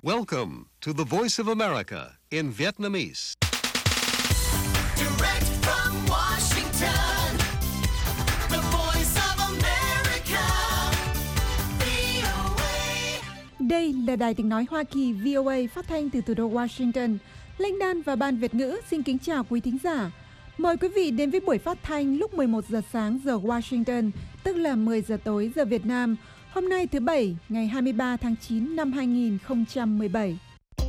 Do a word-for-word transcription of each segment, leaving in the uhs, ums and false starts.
Welcome to the Voice of America in Vietnamese. Direct from Washington, the Voice of America, vê o a. Đây là Đài Tiếng nói Hoa Kỳ vê o a phát thanh từ thủ đô Washington. Linh Đan và Ban Việt ngữ xin kính chào quý thính giả. Mời quý vị đến với buổi phát thanh lúc mười một giờ sáng giờ Washington, tức là mười giờ tối giờ Việt Nam. Hôm nay thứ Bảy, ngày hai mươi ba tháng chín năm hai nghìn không trăm mười bảy.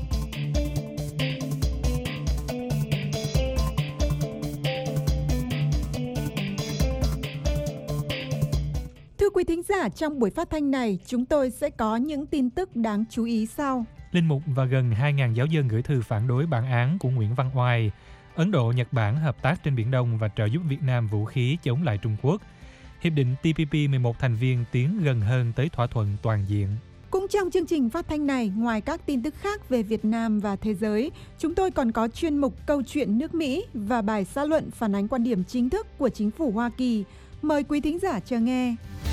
Thưa quý thính giả, trong buổi phát thanh này, chúng tôi sẽ có những tin tức đáng chú ý sau. Linh mục và gần hai nghìn giáo dân gửi thư phản đối bản án của Nguyễn Văn Oai. Ấn Độ, Nhật Bản hợp tác trên Biển Đông và trợ giúp Việt Nam vũ khí chống lại Trung Quốc. Hiệp định tê pê pê mười một thành viên tiến gần hơn tới thỏa thuận toàn diện. Cũng trong chương trình phát thanh này, ngoài các tin tức khác về Việt Nam và thế giới, chúng tôi còn có chuyên mục Câu chuyện nước Mỹ và bài xã luận phản ánh quan điểm chính thức của chính phủ Hoa Kỳ. Mời quý thính giả chờ nghe.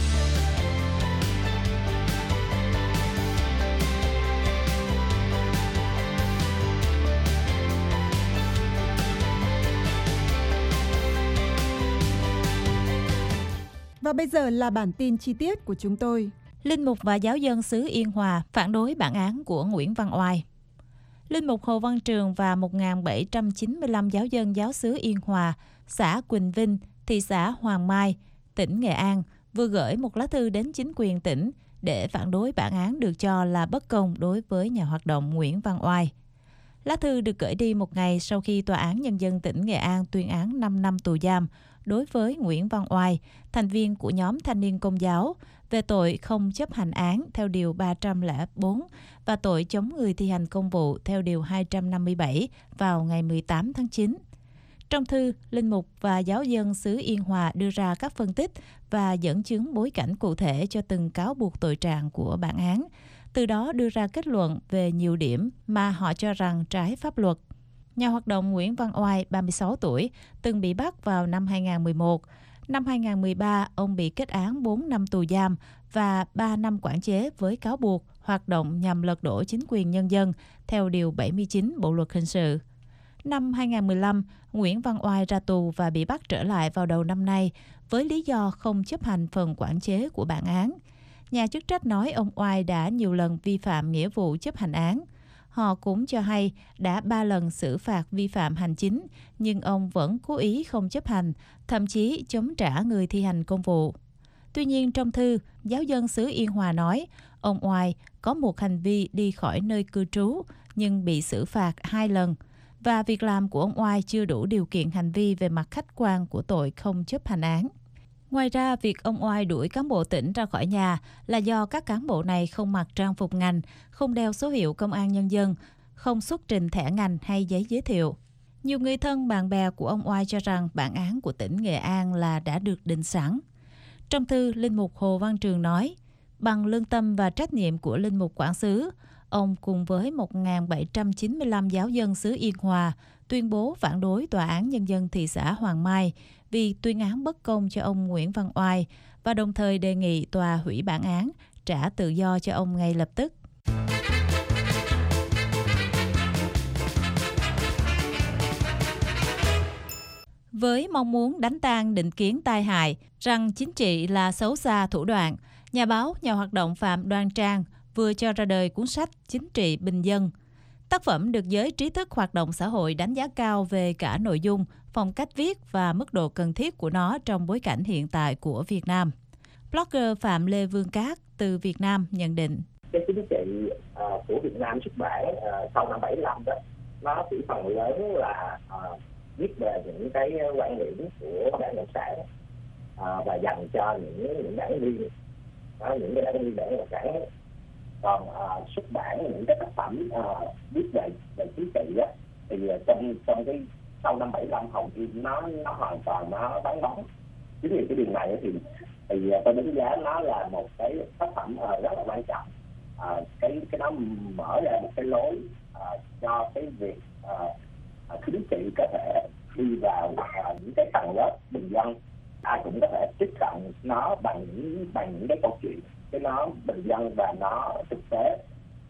Và bây giờ là bản tin chi tiết của chúng tôi. Linh mục và giáo dân xứ Yên Hòa phản đối bản án của Nguyễn Văn Oai. Linh mục Hồ Văn Trường và một nghìn bảy trăm chín mươi lăm giáo dân giáo xứ Yên Hòa, xã Quỳnh Vinh, thị xã Hoàng Mai, tỉnh Nghệ An vừa gửi một lá thư đến chính quyền tỉnh để phản đối bản án được cho là bất công đối với nhà hoạt động Nguyễn Văn Oai. Lá thư được gửi đi một ngày sau khi Tòa án Nhân dân tỉnh Nghệ An tuyên án năm năm tù giam đối với Nguyễn Văn Oai, thành viên của nhóm thanh niên Công giáo, về tội không chấp hành án theo Điều ba trăm lẻ bốn và tội chống người thi hành công vụ theo Điều hai trăm năm mươi bảy vào ngày mười tám tháng chín. Trong thư, Linh mục và giáo dân xứ Yên Hòa đưa ra các phân tích và dẫn chứng bối cảnh cụ thể cho từng cáo buộc tội trạng của bản án, từ đó đưa ra kết luận về nhiều điểm mà họ cho rằng trái pháp luật. Nhà hoạt động Nguyễn Văn Oai, ba mươi sáu tuổi, từng bị bắt vào năm hai nghìn không trăm mười một. Năm hai nghìn không trăm mười ba, ông bị kết án bốn năm tù giam và ba năm quản chế với cáo buộc hoạt động nhằm lật đổ chính quyền nhân dân theo Điều bảy mươi chín Bộ Luật Hình sự. Năm hai nghìn không trăm mười lăm, Nguyễn Văn Oai ra tù và bị bắt trở lại vào đầu năm nay với lý do không chấp hành phần quản chế của bản án. Nhà chức trách nói ông Oai đã nhiều lần vi phạm nghĩa vụ chấp hành án. Họ cũng cho hay đã ba lần xử phạt vi phạm hành chính, nhưng ông vẫn cố ý không chấp hành, thậm chí chống trả người thi hành công vụ. Tuy nhiên trong thư, giáo dân xứ Yên Hòa nói ông Oai có một hành vi đi khỏi nơi cư trú nhưng bị xử phạt hai lần, và việc làm của ông Oai chưa đủ điều kiện hành vi về mặt khách quan của tội không chấp hành án. Ngoài ra, việc ông Oai đuổi cán bộ tỉnh ra khỏi nhà là do các cán bộ này không mặc trang phục ngành, không đeo số hiệu công an nhân dân, không xuất trình thẻ ngành hay giấy giới thiệu. Nhiều người thân bạn bè của ông Oai cho rằng bản án của tỉnh Nghệ An là đã được định sẵn. Trong thư, Linh mục Hồ Văn Trường nói, bằng lương tâm và trách nhiệm của Linh mục quản xứ, ông cùng với một nghìn bảy trăm chín mươi lăm giáo dân xứ Yên Hòa tuyên bố phản đối Tòa án Nhân dân thị xã Hoàng Mai vì tuyên án bất công cho ông Nguyễn Văn Oai và đồng thời đề nghị tòa hủy bản án, trả tự do cho ông ngay lập tức. Với mong muốn đánh tan định kiến tai hại rằng chính trị là xấu xa thủ đoạn, nhà báo, nhà hoạt động Phạm Đoan Trang vừa cho ra đời cuốn sách Chính trị bình dân. Tác phẩm được giới trí thức hoạt động xã hội đánh giá cao về cả nội dung, phong cách viết và mức độ cần thiết của nó trong bối cảnh hiện tại của Việt Nam. Blogger Phạm Lê Vương Cát từ Việt Nam nhận định. Cái chính trị uh, của Việt Nam xuất bản uh, sau năm bảy mươi lăm đó, nó chỉ phần lớn là uh, viết về những cái quan điểm của Đảng Cộng sản uh, và dành cho những những đảng viên, uh, những cái đảng viên Đảng Cộng sản. Còn uh, xuất bản những cái tác phẩm uh, viết về về chính trị á, thì uh, trong trong cái sau năm bảy mươi lăm hầu như nó nó hoàn toàn nó vắng bóng. Chính vì cái điều này thì thì uh, tôi đánh giá nó là một cái tác phẩm uh, rất là quan trọng. Uh, cái cái nó mở ra một cái lối uh, cho cái việc uh, chính trị có thể đi vào uh, những cái tầng lớp bình dân, ai cũng có thể tiếp cận nó bằng những bằng những cái câu chuyện cái nó bình dân và nó thực tế.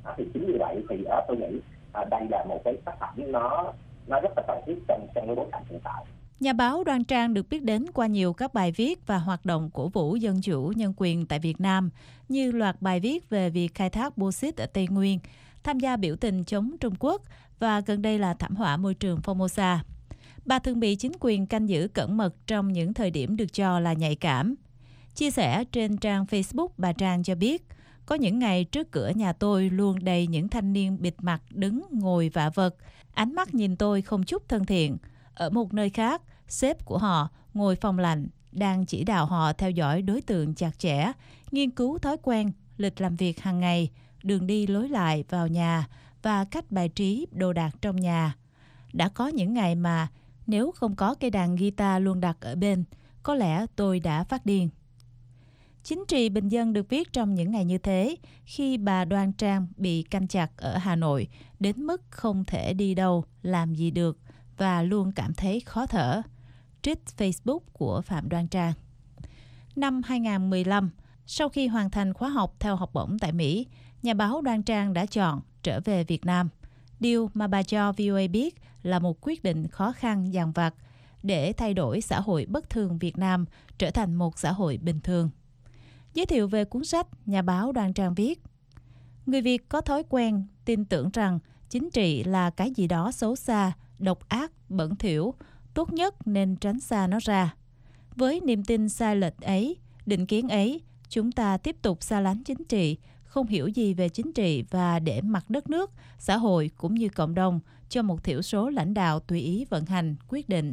À, thì chính vì vậy thì uh, tôi nghĩ uh, đây là một cái tác phẩm nó nó rất là cần thiết trong trong cái bối cảnh hiện tại. Nhà báo Đoan Trang được biết đến qua nhiều các bài viết và hoạt động cổ vũ dân chủ nhân quyền tại Việt Nam, như loạt bài viết về việc khai thác bauxit ở Tây Nguyên, tham gia biểu tình chống Trung Quốc và gần đây là thảm họa môi trường Formosa. Bà thường bị chính quyền canh giữ cẩn mật trong những thời điểm được cho là nhạy cảm. Chia sẻ trên trang Facebook, bà Trang cho biết, có những ngày trước cửa nhà tôi luôn đầy những thanh niên bịt mặt đứng ngồi vạ vật, ánh mắt nhìn tôi không chút thân thiện. Ở một nơi khác, sếp của họ ngồi phòng lạnh, đang chỉ đạo họ theo dõi đối tượng chặt chẽ, nghiên cứu thói quen, lịch làm việc hàng ngày, đường đi lối lại vào nhà và cách bài trí đồ đạc trong nhà. Đã có những ngày mà nếu không có cây đàn guitar luôn đặt ở bên, có lẽ tôi đã phát điên. Chính trị bình dân được viết trong những ngày như thế, khi bà Đoan Trang bị canh chặt ở Hà Nội, đến mức không thể đi đâu, làm gì được và luôn cảm thấy khó thở. Trích Facebook của Phạm Đoan Trang. Năm hai không một lăm, sau khi hoàn thành khóa học theo học bổng tại Mỹ, nhà báo Đoan Trang đã chọn trở về Việt Nam. Điều mà bà cho vê o a biết là một quyết định khó khăn dằn vặt để thay đổi xã hội bất thường Việt Nam trở thành một xã hội bình thường. Giới thiệu về cuốn sách, nhà báo Đoan Trang viết: người Việt có thói quen tin tưởng rằng chính trị là cái gì đó xấu xa, độc ác, bẩn thỉu, tốt nhất nên tránh xa nó ra. Với niềm tin sai lệch ấy, định kiến ấy, chúng ta tiếp tục xa lánh chính trị, không hiểu gì về chính trị và để mặc đất nước, xã hội cũng như cộng đồng cho một thiểu số lãnh đạo tùy ý vận hành, quyết định.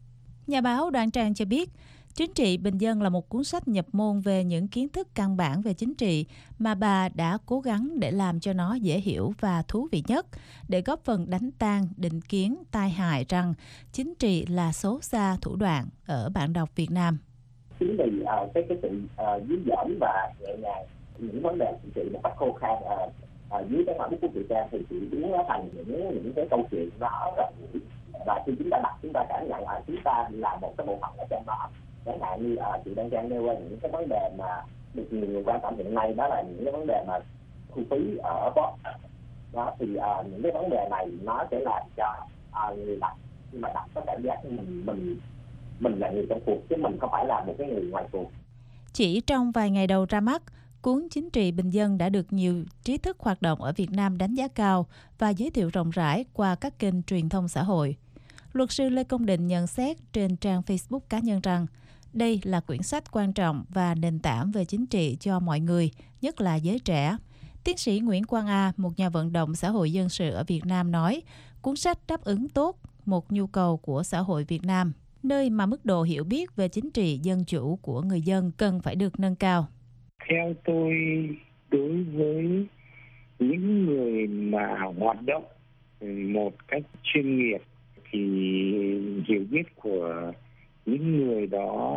Nhà báo Đoan Trang cho biết, Chính trị bình dân là một cuốn sách nhập môn về những kiến thức căn bản về chính trị mà bà đã cố gắng để làm cho nó dễ hiểu và thú vị nhất, để góp phần đánh tan định kiến tai hại rằng chính trị là xấu xa thủ đoạn ở bạn đọc Việt Nam. Chính vì uh, cái cái sự uh, dí dỏm và nhẹ nhàng những vấn đề chính trị một cách khô khan uh, uh, dưới cái mặt bút của chị Trang thì chị biến nó thành những những cái câu chuyện nó rất vui, và khi chúng ta đọc chúng ta cảm nhận là chúng ta là một cái bộ phận ở trong đó. Chẳng hạn như uh, chị đang Trang nêu qua những cái vấn đề mà được nhiều người quan tâm hiện nay, đó là những cái vấn đề mà thu phí ở đó, đó thì uh, những cái vấn đề này nó sẽ làm cho uh, người đọc khi mà đọc có cảm giác mình mình mình là người trong cuộc chứ mình không phải là một cái người ngoài cuộc. Chỉ trong vài ngày đầu ra mắt, cuốn Chính trị bình dân đã được nhiều trí thức hoạt động ở Việt Nam đánh giá cao và giới thiệu rộng rãi qua các kênh truyền thông xã hội. Luật sư Lê Công Định nhận xét trên trang Facebook cá nhân rằng đây là quyển sách quan trọng và nền tảng về chính trị cho mọi người, nhất là giới trẻ. Tiến sĩ Nguyễn Quang A, một nhà vận động xã hội dân sự ở Việt Nam nói, cuốn sách đáp ứng tốt một nhu cầu của xã hội Việt Nam, nơi mà mức độ hiểu biết về chính trị dân chủ của người dân cần phải được nâng cao. Theo tôi, đối với những người mà hoạt động một cách chuyên nghiệp thì hiểu biết của những người đó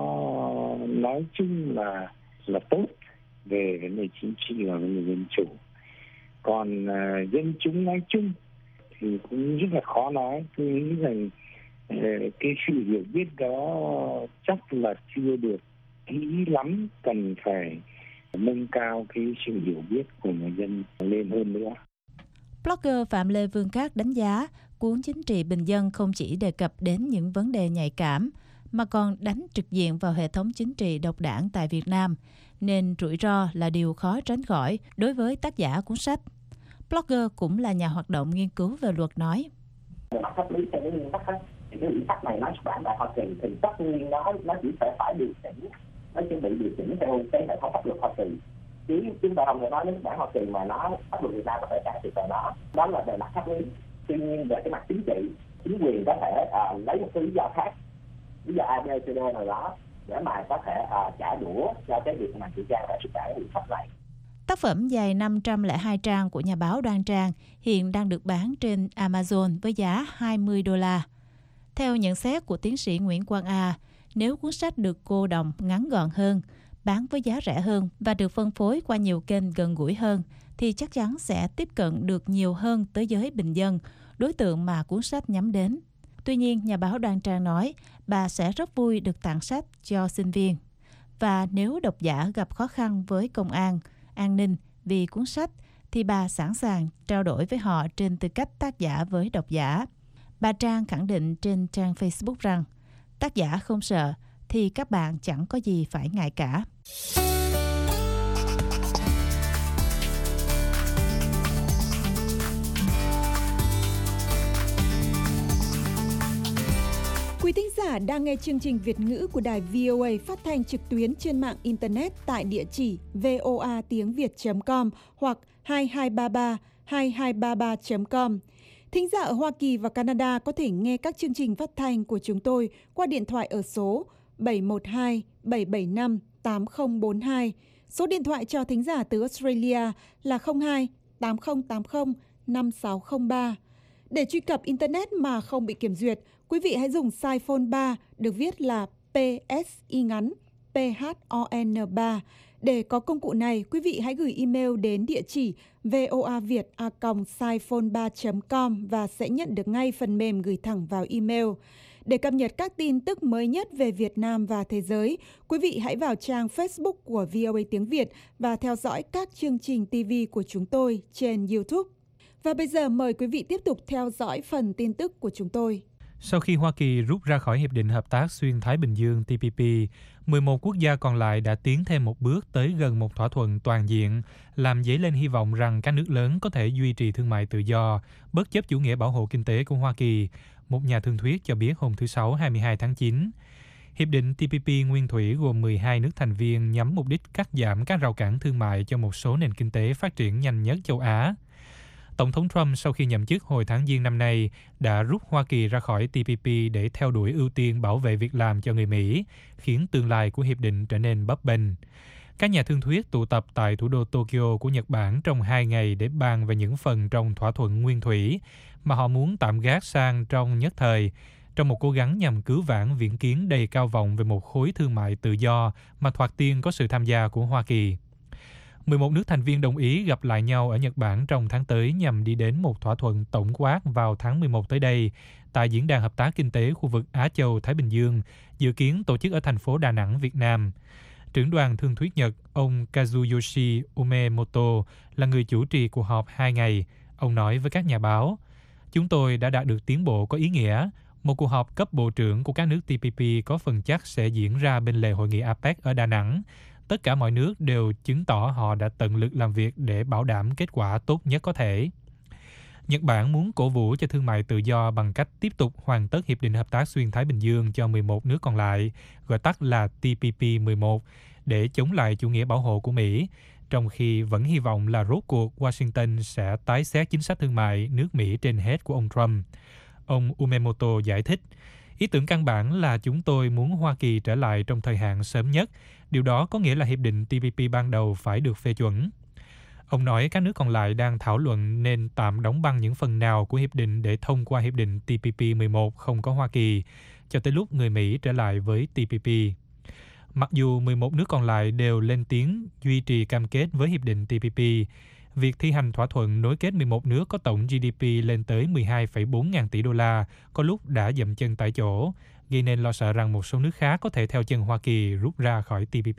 nói chung là là tốt về vấn đề chính trị và vấn đề dân chủ. Còn uh, dân chúng nói chung thì cũng rất là khó nói. Tôi nghĩ rằng uh, cái sự hiểu biết đó chắc là chưa được kỹ lắm, cần phải nâng cao cái sự hiểu biết của người dân lên hơn nữa. Blogger Phạm Lê Vương Các đánh giá cuốn Chính trị bình dân không chỉ đề cập đến những vấn đề nhạy cảm mà còn đánh trực diện vào hệ thống chính trị độc đảng tại Việt Nam, nên rủi ro là điều khó tránh khỏi đối với tác giả cuốn sách. Blogger cũng là nhà hoạt động nghiên cứu về luật nói. Về mặt pháp lý theo cái nguyên tắc thì cái quyển sách này nó xuất bản tại Hoa Kỳ thì tất nhiên nó nó chỉ phải phải điều chỉnh, nó chỉ bị điều chỉnh theo cái hệ thống pháp luật Hoa Kỳ. Chứ chúng ta không thể nói đến bản Hoa Kỳ mà nó pháp luật Việt Nam có thể can thiệp vào nó. Đó là về mặt pháp lý. Tuy nhiên về cái mặt chính trị, chính quyền có thể à, lấy một cái lý do khác, lý do a bê xê đê nào đó để mà có thể à, trả đũa cho cái việc mà chị Trang đã xuất bản quyển sách này. Tác phẩm dài năm trăm lẻ hai trang của nhà báo Đoan Trang hiện đang được bán trên Amazon với giá hai mươi đô la. Theo nhận xét của tiến sĩ Nguyễn Quang A, nếu cuốn sách được cô đồng ngắn gọn hơn, bán với giá rẻ hơn và được phân phối qua nhiều kênh gần gũi hơn, thì chắc chắn sẽ tiếp cận được nhiều hơn tới giới bình dân, đối tượng mà cuốn sách nhắm đến. Tuy nhiên, nhà báo Đoan Trang nói bà sẽ rất vui được tặng sách cho sinh viên. Và nếu độc giả gặp khó khăn với công an, an ninh vì cuốn sách, thì bà sẵn sàng trao đổi với họ trên tư cách tác giả với độc giả. Bà Trang khẳng định trên trang Facebook rằng tác giả không sợ thì các bạn chẳng có gì phải ngại cả. Quý thính giả đang nghe chương trình Việt ngữ của đài vê o a phát thanh trực tuyến trên mạng Internet tại địa chỉ voa tiếng việt chấm com hoặc hai hai ba ba hai hai ba ba chấm com. Thính giả ở Hoa Kỳ và Canada có thể nghe các chương trình phát thanh của chúng tôi qua điện thoại ở số bảy một hai bảy bảy năm tám không bốn hai. Số điện thoại cho thính giả từ Australia là không hai tám không tám không năm sáu không ba. Để truy cập Internet mà không bị kiểm duyệt, quý vị hãy dùng size phone ba được viết là pê ét i ngắn pê hát o en ba. Để có công cụ này, quý vị hãy gửi email đến địa chỉ voaviet a còng siphone ba chấm com và sẽ nhận được ngay phần mềm gửi thẳng vào email. Để cập nhật các tin tức mới nhất về Việt Nam và thế giới, quý vị hãy vào trang Facebook của vê o a tiếng Việt và theo dõi các chương trình ti vi của chúng tôi trên YouTube. Và bây giờ mời quý vị tiếp tục theo dõi phần tin tức của chúng tôi. Sau khi Hoa Kỳ rút ra khỏi Hiệp định Hợp tác Xuyên Thái Bình Dương T P P, mười một quốc gia còn lại đã tiến thêm một bước tới gần một thỏa thuận toàn diện, làm dấy lên hy vọng rằng các nước lớn có thể duy trì thương mại tự do, bất chấp chủ nghĩa bảo hộ kinh tế của Hoa Kỳ, một nhà thương thuyết cho biết hôm thứ Sáu hai mươi hai tháng chín. Hiệp định T P P nguyên thủy gồm mười hai nước thành viên nhắm mục đích cắt giảm các rào cản thương mại cho một số nền kinh tế phát triển nhanh nhất châu Á. Tổng thống Trump sau khi nhậm chức hồi tháng Giêng năm nay đã rút Hoa Kỳ ra khỏi T P P để theo đuổi ưu tiên bảo vệ việc làm cho người Mỹ, khiến tương lai của hiệp định trở nên bấp bênh. Các nhà thương thuyết tụ tập tại thủ đô Tokyo của Nhật Bản trong hai ngày để bàn về những phần trong thỏa thuận nguyên thủy mà họ muốn tạm gác sang trong nhất thời, trong một cố gắng nhằm cứu vãn viễn kiến đầy cao vọng về một khối thương mại tự do mà thoạt tiên có sự tham gia của Hoa Kỳ. mười một nước thành viên đồng ý gặp lại nhau ở Nhật Bản trong tháng tới nhằm đi đến một thỏa thuận tổng quát vào tháng mười một tới đây tại Diễn đàn Hợp tác Kinh tế khu vực Á Châu Thái Bình Dương, dự kiến tổ chức ở thành phố Đà Nẵng, Việt Nam. Trưởng đoàn thương thuyết Nhật, ông Kazuyoshi Umemoto, là người chủ trì cuộc họp hai ngày. Ông nói với các nhà báo, chúng tôi đã đạt được tiến bộ có ý nghĩa. Một cuộc họp cấp bộ trưởng của các nước T P P có phần chắc sẽ diễn ra bên lề hội nghị a pec ở Đà Nẵng. Tất cả mọi nước đều chứng tỏ họ đã tận lực làm việc để bảo đảm kết quả tốt nhất có thể. Nhật Bản muốn cổ vũ cho thương mại tự do bằng cách tiếp tục hoàn tất Hiệp định Hợp tác Xuyên Thái Bình Dương cho mười một nước còn lại, gọi tắt là T P P mười một, để chống lại chủ nghĩa bảo hộ của Mỹ, trong khi vẫn hy vọng là rốt cuộc Washington sẽ tái xét chính sách thương mại nước Mỹ trên hết của ông Trump. Ông Umemoto giải thích, ý tưởng căn bản là chúng tôi muốn Hoa Kỳ trở lại trong thời hạn sớm nhất. Điều đó có nghĩa là hiệp định T P P ban đầu phải được phê chuẩn. Ông nói các nước còn lại đang thảo luận nên tạm đóng băng những phần nào của hiệp định để thông qua hiệp định T P P mười một không có Hoa Kỳ, cho tới lúc người Mỹ trở lại với T P P. Mặc dù mười một nước còn lại đều lên tiếng duy trì cam kết với hiệp định T P P, việc thi hành thỏa thuận nối kết mười một nước có tổng G D P lên tới mười hai phẩy bốn ngàn tỷ đô la có lúc đã dậm chân tại chỗ, gây nên lo sợ rằng một số nước khác có thể theo chân Hoa Kỳ rút ra khỏi T P P.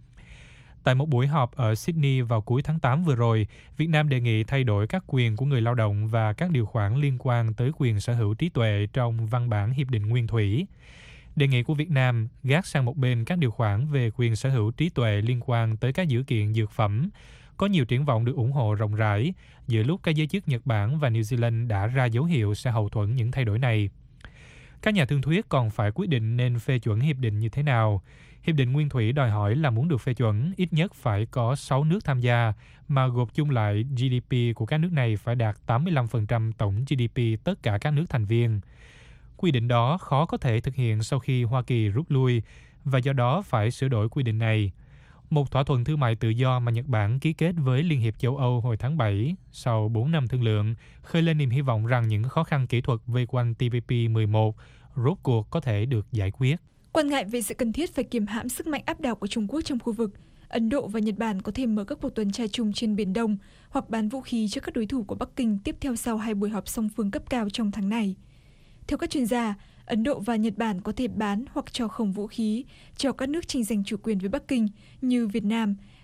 Tại một buổi họp ở Sydney vào cuối tháng tám vừa rồi, Việt Nam đề nghị thay đổi các quyền của người lao động và các điều khoản liên quan tới quyền sở hữu trí tuệ trong văn bản Hiệp định Nguyên thủy. Đề nghị của Việt Nam gác sang một bên các điều khoản về quyền sở hữu trí tuệ liên quan tới các dữ kiện dược phẩm, có nhiều triển vọng được ủng hộ rộng rãi, giữa lúc các giới chức Nhật Bản và New Zealand đã ra dấu hiệu sẽ hậu thuẫn những thay đổi này. Các nhà thương thuyết còn phải quyết định nên phê chuẩn hiệp định như thế nào. Hiệp định Nguyên thủy đòi hỏi là muốn được phê chuẩn, ít nhất phải có sáu nước tham gia, mà gộp chung lại G D P của các nước này phải đạt tám mươi lăm phần trăm tổng G D P tất cả các nước thành viên. Quy định đó khó có thể thực hiện sau khi Hoa Kỳ rút lui, và do đó phải sửa đổi quy định này. Một thỏa thuận thương mại tự do mà Nhật Bản ký kết với Liên hiệp châu Âu hồi tháng bảy, sau bốn năm thương lượng, khơi lên niềm hy vọng rằng những khó khăn kỹ thuật vây quanh T P P mười một rốt cuộc có thể được giải quyết. Quan ngại về sự cần thiết phải kiềm hãm sức mạnh áp đảo của Trung Quốc trong khu vực, Ấn Độ và Nhật Bản có thể mở các cuộc tuần tra chung trên Biển Đông hoặc bán vũ khí cho các đối thủ của Bắc Kinh tiếp theo sau hai buổi họp song phương cấp cao trong tháng này. Theo các chuyên gia, Ấn Độ và Nhật Bản có thể bán hoặc cho không vũ khí cho các nước tranh giành chủ quyền với Bắc Kinh như Việt Nam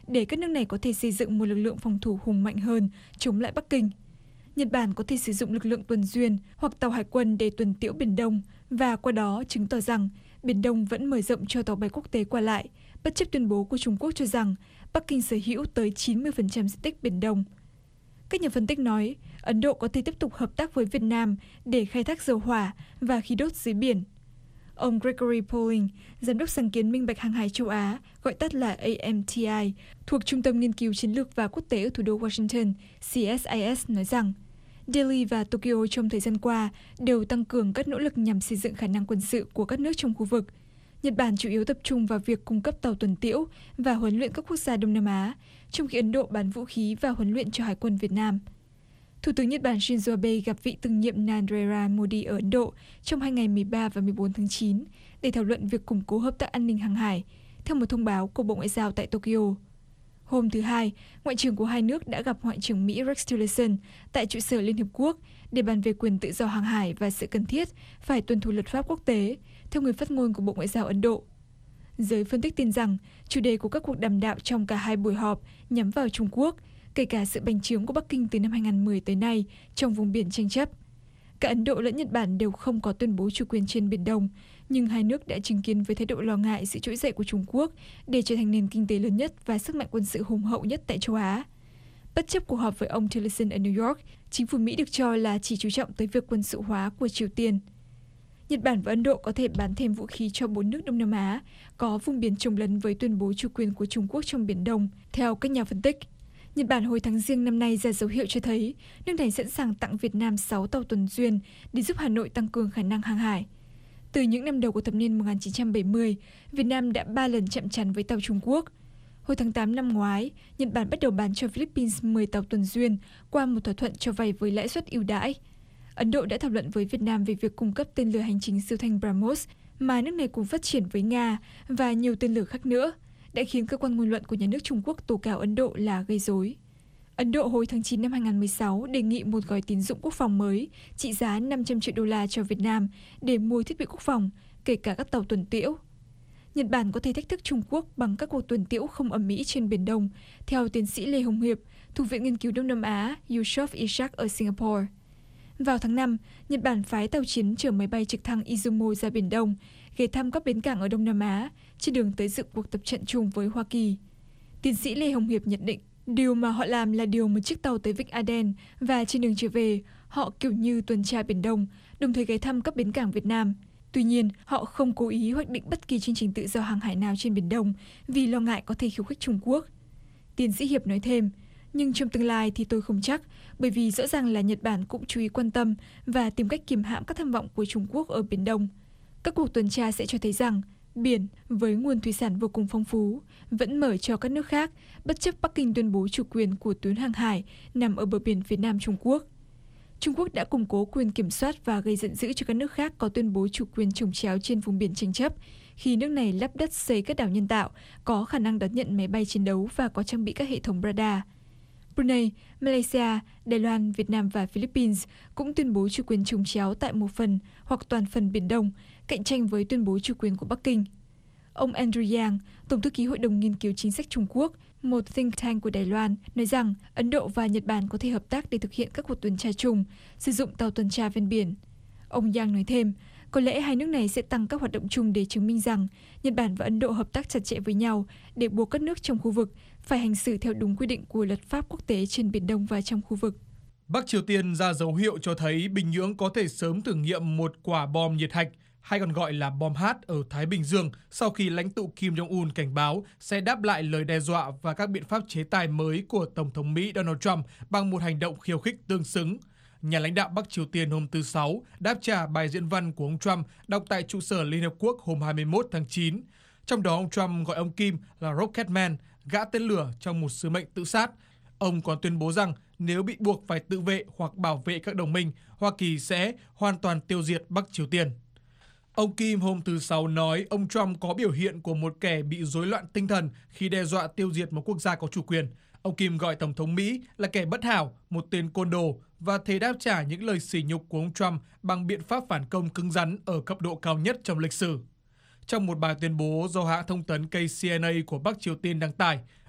để các nước này có thể xây dựng một lực lượng phòng thủ hùng mạnh hơn chống lại Bắc Kinh. Nhật Bản có thể sử dụng lực lượng tuần duyên hoặc tàu hải quân để tuần tiễu Biển Đông và qua đó chứng tỏ rằng Biển Đông vẫn mở rộng cho tàu bay quốc tế qua lại, bất chấp tuyên bố của Trung Quốc cho rằng Bắc Kinh sở hữu tới chín mươi phần trăm diện tích Biển Đông. Các nhà phân tích nói Ấn Độ có thể tiếp tục hợp tác với Việt Nam để khai thác dầu hỏa và khí đốt dưới biển. Ông Gregory Poling, giám đốc sáng kiến minh bạch hàng hải châu Á, gọi tắt là A M T I, thuộc Trung tâm Nghiên cứu Chiến lược và Quốc tế ở thủ đô Washington, C S I S, nói rằng Delhi và Tokyo trong thời gian qua đều tăng cường các nỗ lực nhằm xây dựng khả năng quân sự của các nước trong khu vực. Nhật Bản chủ yếu tập trung vào việc cung cấp tàu tuần tiễu và huấn luyện các quốc gia Đông Nam Á, trong khi Ấn Độ bán vũ khí và huấn luyện cho Hải quân Việt Nam. Thủ tướng Nhật Bản Shinzo Abe gặp vị tương nhiệm Narendra Modi ở Ấn Độ trong hai ngày mười ba và mười bốn tháng chín để thảo luận việc củng cố hợp tác an ninh hàng hải, theo một thông báo của Bộ Ngoại giao tại Tokyo. Hôm thứ Hai, Ngoại trưởng của hai nước đã gặp Ngoại trưởng Mỹ Rex Tillerson tại trụ sở Liên Hợp Quốc để bàn về quyền tự do hàng hải và sự cần thiết phải tuân thủ luật pháp quốc tế, theo người phát ngôn của Bộ Ngoại giao Ấn Độ. Giới phân tích tin rằng chủ đề của các cuộc đàm đạo trong cả hai buổi họp nhắm vào Trung Quốc, kể cả sự bành trướng của Bắc Kinh từ năm hai nghìn không trăm mười tới nay trong vùng biển tranh chấp. Cả Ấn Độ lẫn Nhật Bản đều không có tuyên bố chủ quyền trên Biển Đông, nhưng hai nước đã chứng kiến với thái độ lo ngại sự trỗi dậy của Trung Quốc để trở thành nền kinh tế lớn nhất và sức mạnh quân sự hùng hậu nhất tại châu Á. Bất chấp cuộc họp với ông Tillerson ở New York, chính phủ Mỹ được cho là chỉ chú trọng tới việc quân sự hóa của Triều Tiên. Nhật Bản và Ấn Độ có thể bán thêm vũ khí cho bốn nước Đông Nam Á, có vùng biển chồng lấn với tuyên bố chủ quyền của Trung Quốc trong Biển Đông, theo các nhà phân tích. Nhật Bản hồi tháng Giêng năm nay ra dấu hiệu cho thấy nước này sẵn sàng tặng Việt Nam sáu tàu tuần duyên để giúp Hà Nội tăng cường khả năng hàng hải. Từ những năm đầu của thập niên một nghìn chín trăm bảy mươi, Việt Nam đã ba lần chạm trán với tàu Trung Quốc. Hồi tháng tám năm ngoái, Nhật Bản bắt đầu bán cho Philippines mười tàu tuần duyên qua một thỏa thuận cho vay với lãi suất ưu đãi. Ấn Độ đã thảo luận với Việt Nam về việc cung cấp tên lửa hành trình siêu thanh BrahMos mà nước này cùng phát triển với Nga và nhiều tên lửa khác nữa, đã khiến cơ quan ngôn luận của nhà nước Trung Quốc tố cáo Ấn Độ là gây rối. Ấn Độ hồi tháng chín năm hai nghìn không trăm mười sáu đề nghị một gói tín dụng quốc phòng mới trị giá năm trăm triệu đô la cho Việt Nam để mua thiết bị quốc phòng, kể cả các tàu tuần tiễu. Nhật Bản có thể thách thức Trung Quốc bằng các cuộc tuần tiễu không ầm ĩ trên Biển Đông, theo tiến sĩ Lê Hồng Hiệp, thuộc Viện Nghiên cứu Đông Nam Á Yusof Ishak ở Singapore. Vào tháng năm, Nhật Bản phái tàu chiến chở máy bay trực thăng Izumo ra Biển Đông, ghé thăm các bến cảng ở Đông Nam Á, trên đường tới dự cuộc tập trận chung với Hoa Kỳ. Tiến sĩ Lê Hồng Hiệp nhận định, điều mà họ làm là điều một chiếc tàu tới Vịnh Aden và trên đường trở về, họ kiểu như tuần tra Biển Đông, đồng thời ghé thăm các bến cảng Việt Nam. Tuy nhiên, họ không cố ý hoạch định bất kỳ chương trình tự do hàng hải nào trên Biển Đông vì lo ngại có thể khiêu khích Trung Quốc. Tiến sĩ Hiệp nói thêm, nhưng trong tương lai thì tôi không chắc, bởi vì rõ ràng là Nhật Bản cũng chú ý quan tâm và tìm cách kiềm hãm các tham vọng của Trung Quốc ở Biển Đông. Các cuộc tuần tra sẽ cho thấy rằng biển với nguồn thủy sản vô cùng phong phú vẫn mở cho các nước khác, bất chấp Bắc Kinh tuyên bố chủ quyền của tuyến hàng hải nằm ở bờ biển phía nam Trung Quốc. Trung Quốc đã củng cố quyền kiểm soát và gây giận dữ cho các nước khác có tuyên bố chủ quyền chồng chéo trên vùng biển tranh chấp, khi nước này lắp đất xây các đảo nhân tạo có khả năng đón nhận máy bay chiến đấu và có trang bị các hệ thống radar. Brunei, Malaysia, Đài Loan, Việt Nam và Philippines cũng tuyên bố chủ quyền chồng chéo tại một phần hoặc toàn phần Biển Đông, cạnh tranh với tuyên bố chủ quyền của Bắc Kinh. Ông Andrew Yang, Tổng thư ký Hội đồng Nghiên cứu Chính sách Trung Quốc, một think tank của Đài Loan, nói rằng Ấn Độ và Nhật Bản có thể hợp tác để thực hiện các cuộc tuần tra chung, sử dụng tàu tuần tra ven biển. Ông Yang nói thêm, có lẽ hai nước này sẽ tăng các hoạt động chung để chứng minh rằng Nhật Bản và Ấn Độ hợp tác chặt chẽ với nhau để buộc các nước trong khu vực phải hành xử theo đúng quy định của luật pháp quốc tế trên Biển Đông và trong khu vực. Bắc Triều Tiên ra dấu hiệu cho thấy Bình Nhưỡng có thể sớm thử nghiệm một quả bom nhiệt hạch, hay còn gọi là bom H ở Thái Bình Dương, sau khi lãnh tụ Kim Jong-un cảnh báo sẽ đáp lại lời đe dọa và các biện pháp chế tài mới của Tổng thống Mỹ Donald Trump bằng một hành động khiêu khích tương xứng. Nhà lãnh đạo Bắc Triều Tiên hôm thứ Sáu đáp trả bài diễn văn của ông Trump đọc tại trụ sở Liên Hợp Quốc hôm hai mươi mốt tháng chín. Trong đó ông Trump gọi ông Kim là Rocketman, gã tên lửa trong một sứ mệnh tự sát. Ông còn tuyên bố rằng nếu bị buộc phải tự vệ hoặc bảo vệ các đồng minh, Hoa Kỳ sẽ hoàn toàn tiêu diệt Bắc Triều Tiên. Ông Kim hôm thứ Sáu nói ông Trump có biểu hiện của một kẻ bị rối loạn tinh thần khi đe dọa tiêu diệt một quốc gia có chủ quyền. Ông Kim gọi Tổng thống Mỹ là kẻ bất hảo, một tên côn đồ và thề đáp trả những lời sỉ nhục của ông Trump bằng biện pháp phản công cứng rắn ở cấp độ cao nhất trong lịch sử. Trong một bài tuyên bố do hãng thông tấn K C N A của Bắc Triều Tiên đăng tải,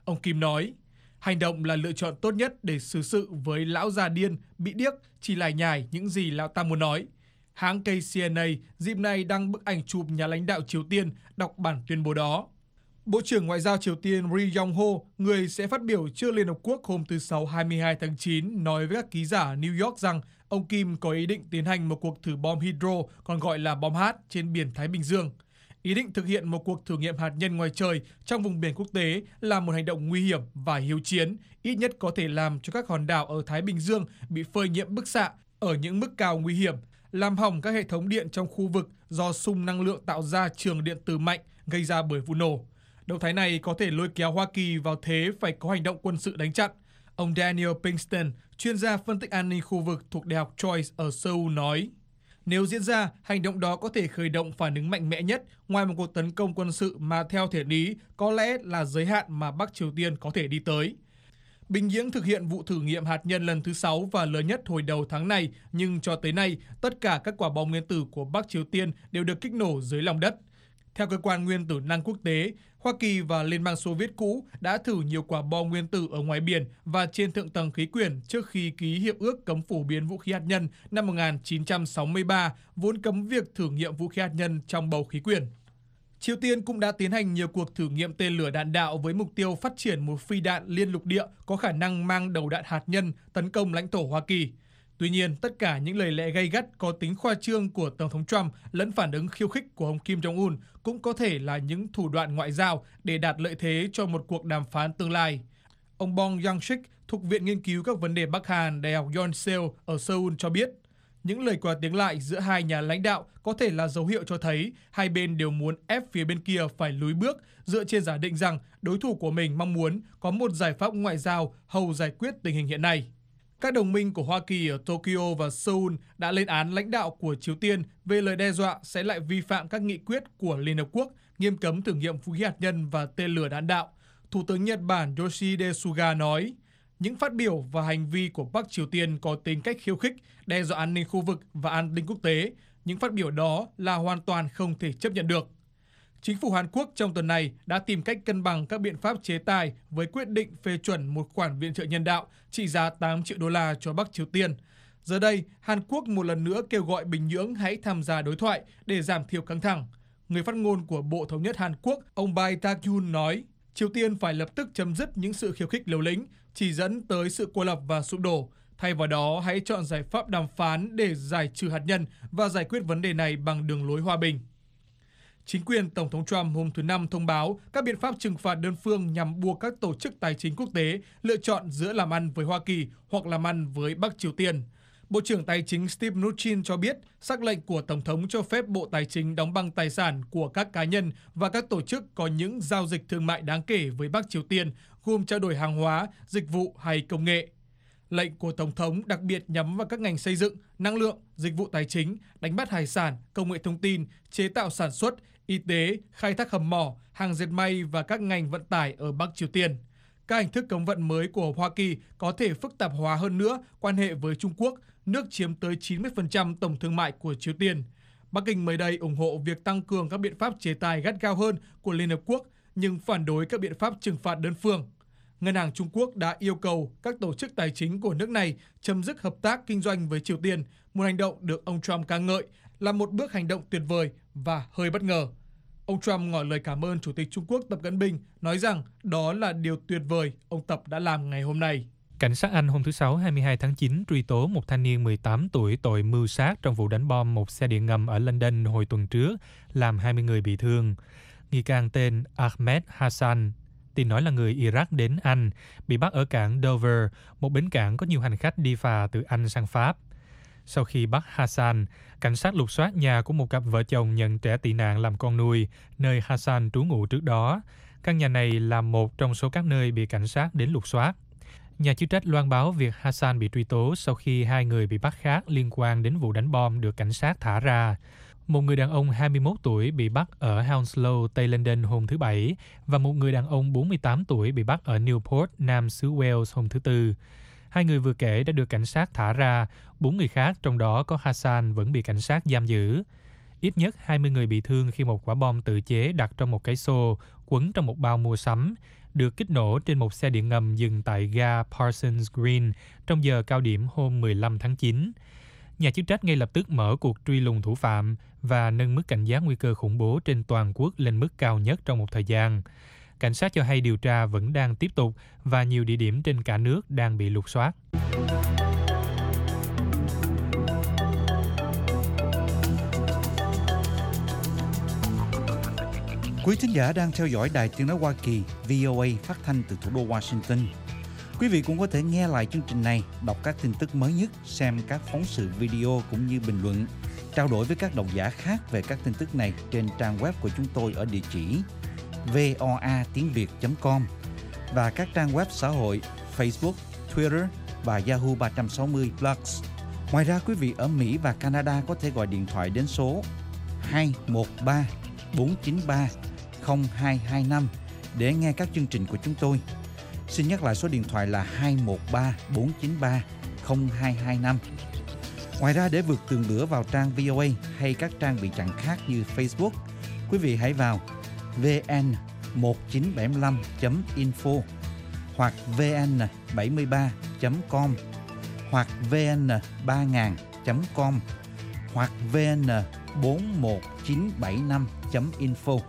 Ông Kim nói, hành động là lựa chọn tốt nhất để xử sự với lão già điên, bị điếc, chỉ lải nhải những gì lão ta muốn nói. Hãng K C N A dịp này đăng bức ảnh chụp nhà lãnh đạo Triều Tiên đọc bản tuyên bố đó. Bộ trưởng Ngoại giao Triều Tiên Ri Yong Ho, người sẽ phát biểu trước Liên Hợp Quốc hôm thứ Sáu hai mươi hai tháng chín, nói với các ký giả ở New York rằng ông Kim có ý định tiến hành một cuộc thử bom hydro, còn gọi là bom H, trên biển Thái Bình Dương. Ý định thực hiện một cuộc thử nghiệm hạt nhân ngoài trời trong vùng biển quốc tế là một hành động nguy hiểm và hiếu chiến, ít nhất có thể làm cho các hòn đảo ở Thái Bình Dương bị phơi nhiễm bức xạ ở những mức cao nguy hiểm, làm hỏng các hệ thống điện trong khu vực do xung năng lượng tạo ra trường điện từ mạnh gây ra bởi vụ nổ. Động thái này có thể lôi kéo Hoa Kỳ vào thế phải có hành động quân sự đánh chặn. Ông Daniel Pinkston, chuyên gia phân tích an ninh khu vực thuộc Đại học Choice ở Seoul nói, nếu diễn ra, hành động đó có thể khởi động phản ứng mạnh mẽ nhất ngoài một cuộc tấn công quân sự mà theo thể lý có lẽ là giới hạn mà Bắc Triều Tiên có thể đi tới. Bình Nhưỡng thực hiện vụ thử nghiệm hạt nhân lần thứ sáu và lớn nhất hồi đầu tháng này, nhưng cho tới nay, tất cả các quả bom nguyên tử của Bắc Triều Tiên đều được kích nổ dưới lòng đất. Theo cơ quan nguyên tử năng quốc tế, Hoa Kỳ và Liên bang Xô Viết cũ đã thử nhiều quả bom nguyên tử ở ngoài biển và trên thượng tầng khí quyển trước khi ký hiệp ước cấm phổ biến vũ khí hạt nhân năm một nghìn chín trăm sáu mươi ba, vốn cấm việc thử nghiệm vũ khí hạt nhân trong bầu khí quyển. Triều Tiên cũng đã tiến hành nhiều cuộc thử nghiệm tên lửa đạn đạo với mục tiêu phát triển một phi đạn liên lục địa có khả năng mang đầu đạn hạt nhân tấn công lãnh thổ Hoa Kỳ. Tuy nhiên, tất cả những lời lẽ gay gắt có tính khoa trương của Tổng thống Trump lẫn phản ứng khiêu khích của ông Kim Jong-un cũng có thể là những thủ đoạn ngoại giao để đạt lợi thế cho một cuộc đàm phán tương lai. Ông Bong Yang-sik thuộc Viện Nghiên cứu các vấn đề Bắc Hàn, Đại học Yonseo ở Seoul cho biết, những lời qua tiếng lại giữa hai nhà lãnh đạo có thể là dấu hiệu cho thấy hai bên đều muốn ép phía bên kia phải lùi bước dựa trên giả định rằng đối thủ của mình mong muốn có một giải pháp ngoại giao hầu giải quyết tình hình hiện nay. Các đồng minh của Hoa Kỳ ở Tokyo và Seoul đã lên án lãnh đạo của Triều Tiên về lời đe dọa sẽ lại vi phạm các nghị quyết của Liên Hợp Quốc nghiêm cấm thử nghiệm vũ khí hạt nhân và tên lửa đạn đạo. Thủ tướng Nhật Bản Yoshihide Suga nói, những phát biểu và hành vi của Bắc Triều Tiên có tính cách khiêu khích, đe dọa an ninh khu vực và an ninh quốc tế. Những phát biểu đó là hoàn toàn không thể chấp nhận được. Chính phủ Hàn Quốc trong tuần này đã tìm cách cân bằng các biện pháp chế tài với quyết định phê chuẩn một khoản viện trợ nhân đạo trị giá tám triệu đô la cho Bắc Triều Tiên. Giờ đây, Hàn Quốc một lần nữa kêu gọi Bình Nhưỡng hãy tham gia đối thoại để giảm thiểu căng thẳng. Người phát ngôn của Bộ Thống nhất Hàn Quốc, ông Bae Tak-yoon nói, Triều Tiên phải lập tức chấm dứt những sự khiêu khích liều lĩnh, chỉ dẫn tới sự cô lập và sụp đổ. Thay vào đó, hãy chọn giải pháp đàm phán để giải trừ hạt nhân và giải quyết vấn đề này bằng đường lối hòa bình. Chính quyền Tổng thống Trump hôm thứ Năm thông báo các biện pháp trừng phạt đơn phương nhằm buộc các tổ chức tài chính quốc tế lựa chọn giữa làm ăn với Hoa Kỳ hoặc làm ăn với Bắc Triều Tiên. Bộ trưởng Tài chính Steve Mnuchin cho biết sắc lệnh của Tổng thống cho phép Bộ Tài chính đóng băng tài sản của các cá nhân và các tổ chức có những giao dịch thương mại đáng kể với Bắc Triều Tiên, gồm trao đổi hàng hóa, dịch vụ hay công nghệ. Lệnh của Tổng thống đặc biệt nhắm vào các ngành xây dựng, năng lượng, dịch vụ tài chính, đánh bắt hải sản, công nghệ thông tin, chế tạo sản xuất, y tế, khai thác hầm mỏ, hàng dệt may và các ngành vận tải ở Bắc Triều Tiên. Các hình thức cấm vận mới của Hoa Kỳ có thể phức tạp hóa hơn nữa quan hệ với Trung Quốc, nước chiếm tới chín mươi phần trăm tổng thương mại của Triều Tiên. Bắc Kinh mới đây ủng hộ việc tăng cường các biện pháp chế tài gắt gao hơn của Liên Hợp Quốc, nhưng phản đối các biện pháp trừng phạt đơn phương. Ngân hàng Trung Quốc đã yêu cầu các tổ chức tài chính của nước này chấm dứt hợp tác kinh doanh với Triều Tiên, một hành động được ông Trump ca ngợi là một bước hành động tuyệt vời và hơi bất ngờ. Ông Trump ngỏ lời cảm ơn Chủ tịch Trung Quốc Tập Cận Bình, nói rằng đó là điều tuyệt vời ông Tập đã làm ngày hôm nay. Cảnh sát Anh hôm thứ Sáu hai mươi hai tháng chín truy tố một thanh niên mười tám tuổi tội mưu sát trong vụ đánh bom một xe điện ngầm ở London hồi tuần trước, làm hai mươi người bị thương. Nghi can tên Ahmed Hassan, tin nói là người Iraq đến Anh, bị bắt ở cảng Dover, một bến cảng có nhiều hành khách đi phà từ Anh sang Pháp. Sau khi bắt Hassan, cảnh sát lục soát nhà của một cặp vợ chồng nhận trẻ tị nạn làm con nuôi, nơi Hassan trú ngụ trước đó. Căn nhà này là một trong số các nơi bị cảnh sát đến lục soát. Nhà chức trách loan báo việc Hassan bị truy tố sau khi hai người bị bắt khác liên quan đến vụ đánh bom được cảnh sát thả ra. Một người đàn ông hai mươi mốt tuổi bị bắt ở Hounslow, Tây London hôm thứ Bảy và một người đàn ông bốn mươi tám tuổi bị bắt ở Newport, Nam xứ Wales hôm thứ Tư. Hai người vừa kể đã được cảnh sát thả ra, bốn người khác trong đó có Hassan vẫn bị cảnh sát giam giữ. Ít nhất hai mươi người bị thương khi một quả bom tự chế đặt trong một cái xô, quấn trong một bao mua sắm, được kích nổ trên một xe điện ngầm dừng tại ga Parsons Green trong giờ cao điểm hôm mười lăm tháng chín. Nhà chức trách ngay lập tức mở cuộc truy lùng thủ phạm và nâng mức cảnh giác nguy cơ khủng bố trên toàn quốc lên mức cao nhất trong một thời gian. Cảnh sát cho hay điều tra vẫn đang tiếp tục và nhiều địa điểm trên cả nước đang bị lục soát. Quý thính giả đang theo dõi Đài Tiếng nói Hoa Kỳ V O A phát thanh từ thủ đô Washington. Quý vị cũng có thể nghe lại chương trình này, đọc các tin tức mới nhất, xem các phóng sự video cũng như bình luận, trao đổi với các độc giả khác về các tin tức này trên trang web của chúng tôi ở địa chỉ voa tiếng việt chấm com và các trang web xã hội Facebook, Twitter và Yahoo ba sáu không Plus. Ngoài ra, quý vị ở Mỹ và Canada có thể gọi điện thoại đến số hai một ba bốn chín ba không hai hai năm để nghe các chương trình của chúng tôi. Xin nhắc lại số điện thoại là hai một ba bốn chín ba không hai hai năm. Ngoài ra, để vượt tường lửa vào trang vê o a hay các trang bị chặn khác như Facebook, quý vị hãy vào vn một chín bảy năm chấm info hoặc vn bảy ba chấm com hoặc vn ba nghìn chấm com hoặc vn bốn một chín bảy năm chấm info.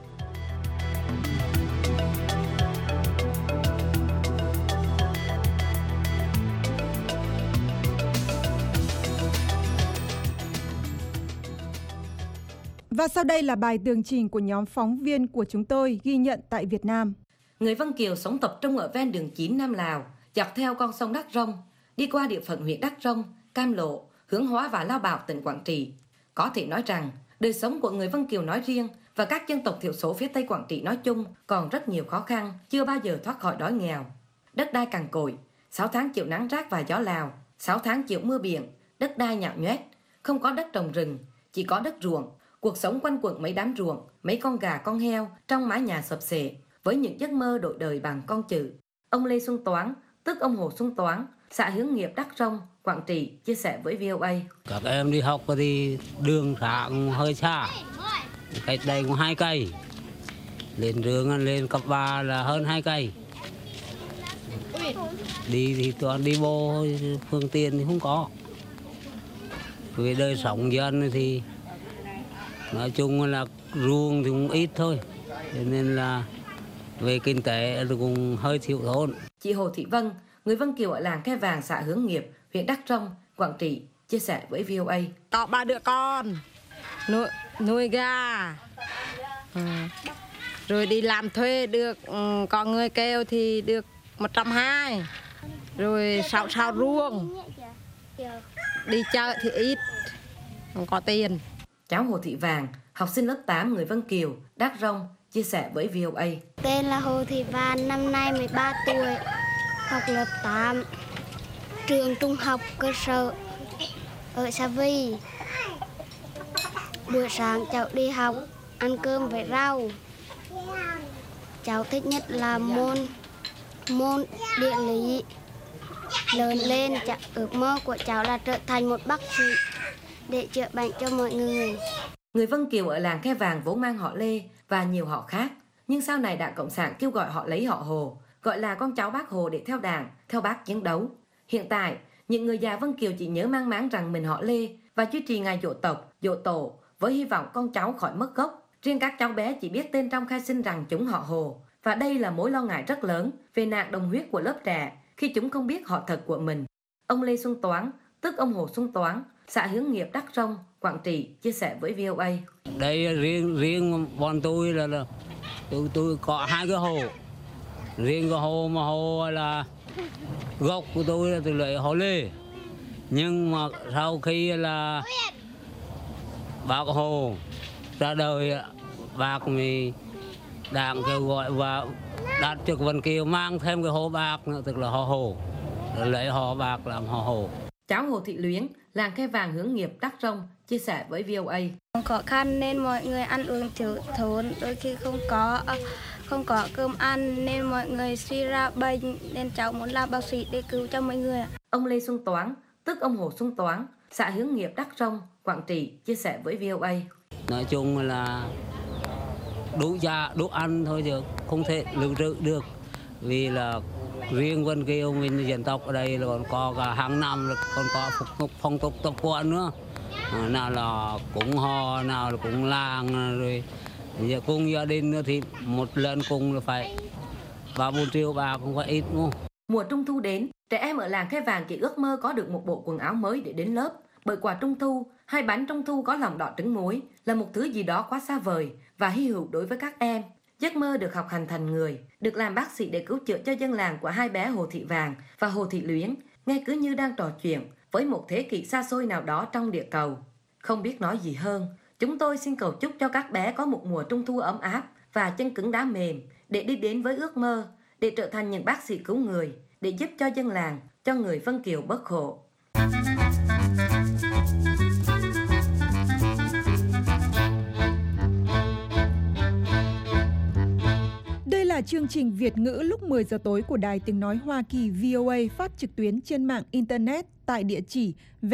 Và sau đây là bài tường trình của nhóm phóng viên của chúng tôi ghi nhận tại Việt Nam. Người Vân Kiều sống tập trung ở ven đường chín Nam Lào, dọc theo con sông Đắc Rông, đi qua địa phận huyện Đắc Rông, Cam Lộ, Hướng Hóa và Lao Bảo, tỉnh Quảng Trị. Có thể nói rằng, đời sống của người Vân Kiều nói riêng và các dân tộc thiểu số phía Tây Quảng Trị nói chung còn rất nhiều khó khăn, chưa bao giờ thoát khỏi đói nghèo. Đất đai cằn cỗi, sáu tháng chịu nắng rát và gió Lào, sáu tháng chịu mưa biển, đất đai nhão nhoét, không có đất trồng rừng, chỉ có đất ruộng. Cuộc sống quanh quẩn mấy đám ruộng, mấy con gà con heo trong mái nhà sập xệ với những giấc mơ đổi đời bằng con chữ. Ông Lê Xuân Toán, tức ông Hồ Xuân Toán, xã Hướng Nghiệp, Đắc Rông, Quảng Trị chia sẻ với vê o a. Các em đi học thì đường xá hơi xa, cách đây cũng hai cây, lên trường lên cấp ba là hơn hai cây. Đi thì toàn đi bộ, phương tiện thì không có. Về đời sống dân thì nói chung là ruộng thì cũng ít thôi, nên là về kinh tế cũng hơi thiếu thốn. Chị Hồ Thị Vân, người Vân Kiều ở làng Khe Vàng, xã Hướng Nghiệp, huyện Đắc Rông, Quảng Trị, chia sẻ với vê o a. Có ba đứa con, nuôi, nuôi gà, ừ. Rồi đi làm thuê được, ừ, có người kêu thì được một trăm hai mươi, rồi sáu sao ruộng, đi chợ thì ít, không có tiền. Cháu Hồ Thị Vàng, học sinh lớp tám người Vân Kiều, Đắc Rông, chia sẻ với vê o a. Tên là Hồ Thị Vàng, năm nay mười ba tuổi, học lớp tám, trường trung học cơ sở ở Sa Vi. Buổi sáng cháu đi học, ăn cơm với rau. Cháu thích nhất là môn môn địa lý. Lớn lên, cháu, ước mơ của cháu là trở thành một bác sĩ để chữa bệnh cho mọi người. Người Vân Kiều ở làng Khe Vàng vốn mang họ Lê và nhiều họ khác, nhưng sau này Đảng Cộng sản kêu gọi họ lấy họ Hồ, gọi là con cháu Bác Hồ để theo Đảng, theo Bác chiến đấu. Hiện tại, những người già Vân Kiều chỉ nhớ mang máng rằng mình họ Lê và duy trì ngày giỗ tộc, giỗ tổ với hy vọng con cháu khỏi mất gốc. Riêng các cháu bé chỉ biết tên trong khai sinh rằng chúng họ Hồ, và đây là mối lo ngại rất lớn về nạn đồng huyết của lớp trẻ khi chúng không biết họ thật của mình. Ông Lê Xuân Toán, tức ông Hồ Xuân Toán, xã Hướng Nghiệp, Đắc Rông, Quảng Trị, chia sẻ với vê o a. Đây riêng riêng bọn tôi là, là tôi tôi có hai cái hồ, riêng cái hồ mà hồ là gốc của tôi là từ lấy họ Lê, nhưng mà sau khi là bác Hồ ra đời, bác mới Đảng kêu gọi và đặt cho Vân Kiều mang thêm cái hồ bạc nữa, tức là họ Hồ, lấy họ bạc làm họ Hồ. Cháu Hồ Thị Luyến, làng Khe Vàng Hướng Nghiệp, Đắc Rông, chia sẻ với vê o a. Khó khăn nên mọi người ăn uống thiếu thốn, đôi khi không có không có cơm ăn nên mọi người suy ra bệnh, nên cháu muốn làm bác sĩ để cứu cho mọi người. Ông Lê Xuân Toán, tức ông Hồ Xuân Toán, xã Hướng Nghiệp, Đắc Rông, Quảng Trị, chia sẻ với vê o a. Nói chung là đủ dạ, đủ ăn thôi chứ không thể lưu trữ được. Vì là riêng Vân Kiều mình dân tộc ở đây là còn có cả hàng năm là còn có phục tục phong tục tập quán nữa. À, nào là cúng hò, nào là cúng làng, rồi giờ cùng gia đình nữa thì một lần cùng là phải ba bốn triệu ba cũng có ít đúng không? Mùa Trung thu đến, trẻ em ở làng Khe Vàng chỉ ước mơ có được một bộ quần áo mới để đến lớp. Bởi quà Trung thu hay bánh Trung thu có lòng đỏ trứng muối là một thứ gì đó quá xa vời và hy hữu đối với các em. Giấc mơ được học hành thành người, được làm bác sĩ để cứu chữa cho dân làng của hai bé Hồ Thị Vàng và Hồ Thị Luyến, nghe cứ như đang trò chuyện với một thế kỷ xa xôi nào đó trong địa cầu. Không biết nói gì hơn, chúng tôi xin cầu chúc cho các bé có một mùa Trung thu ấm áp và chân cứng đá mềm để đi đến với ước mơ, để trở thành những bác sĩ cứu người, để giúp cho dân làng, cho người Vân Kiều bớt khổ. Đây là chương trình Việt ngữ lúc mười giờ tối của Đài Tiếng Nói Hoa Kỳ vê o a phát trực tuyến trên mạng Internet tại địa chỉ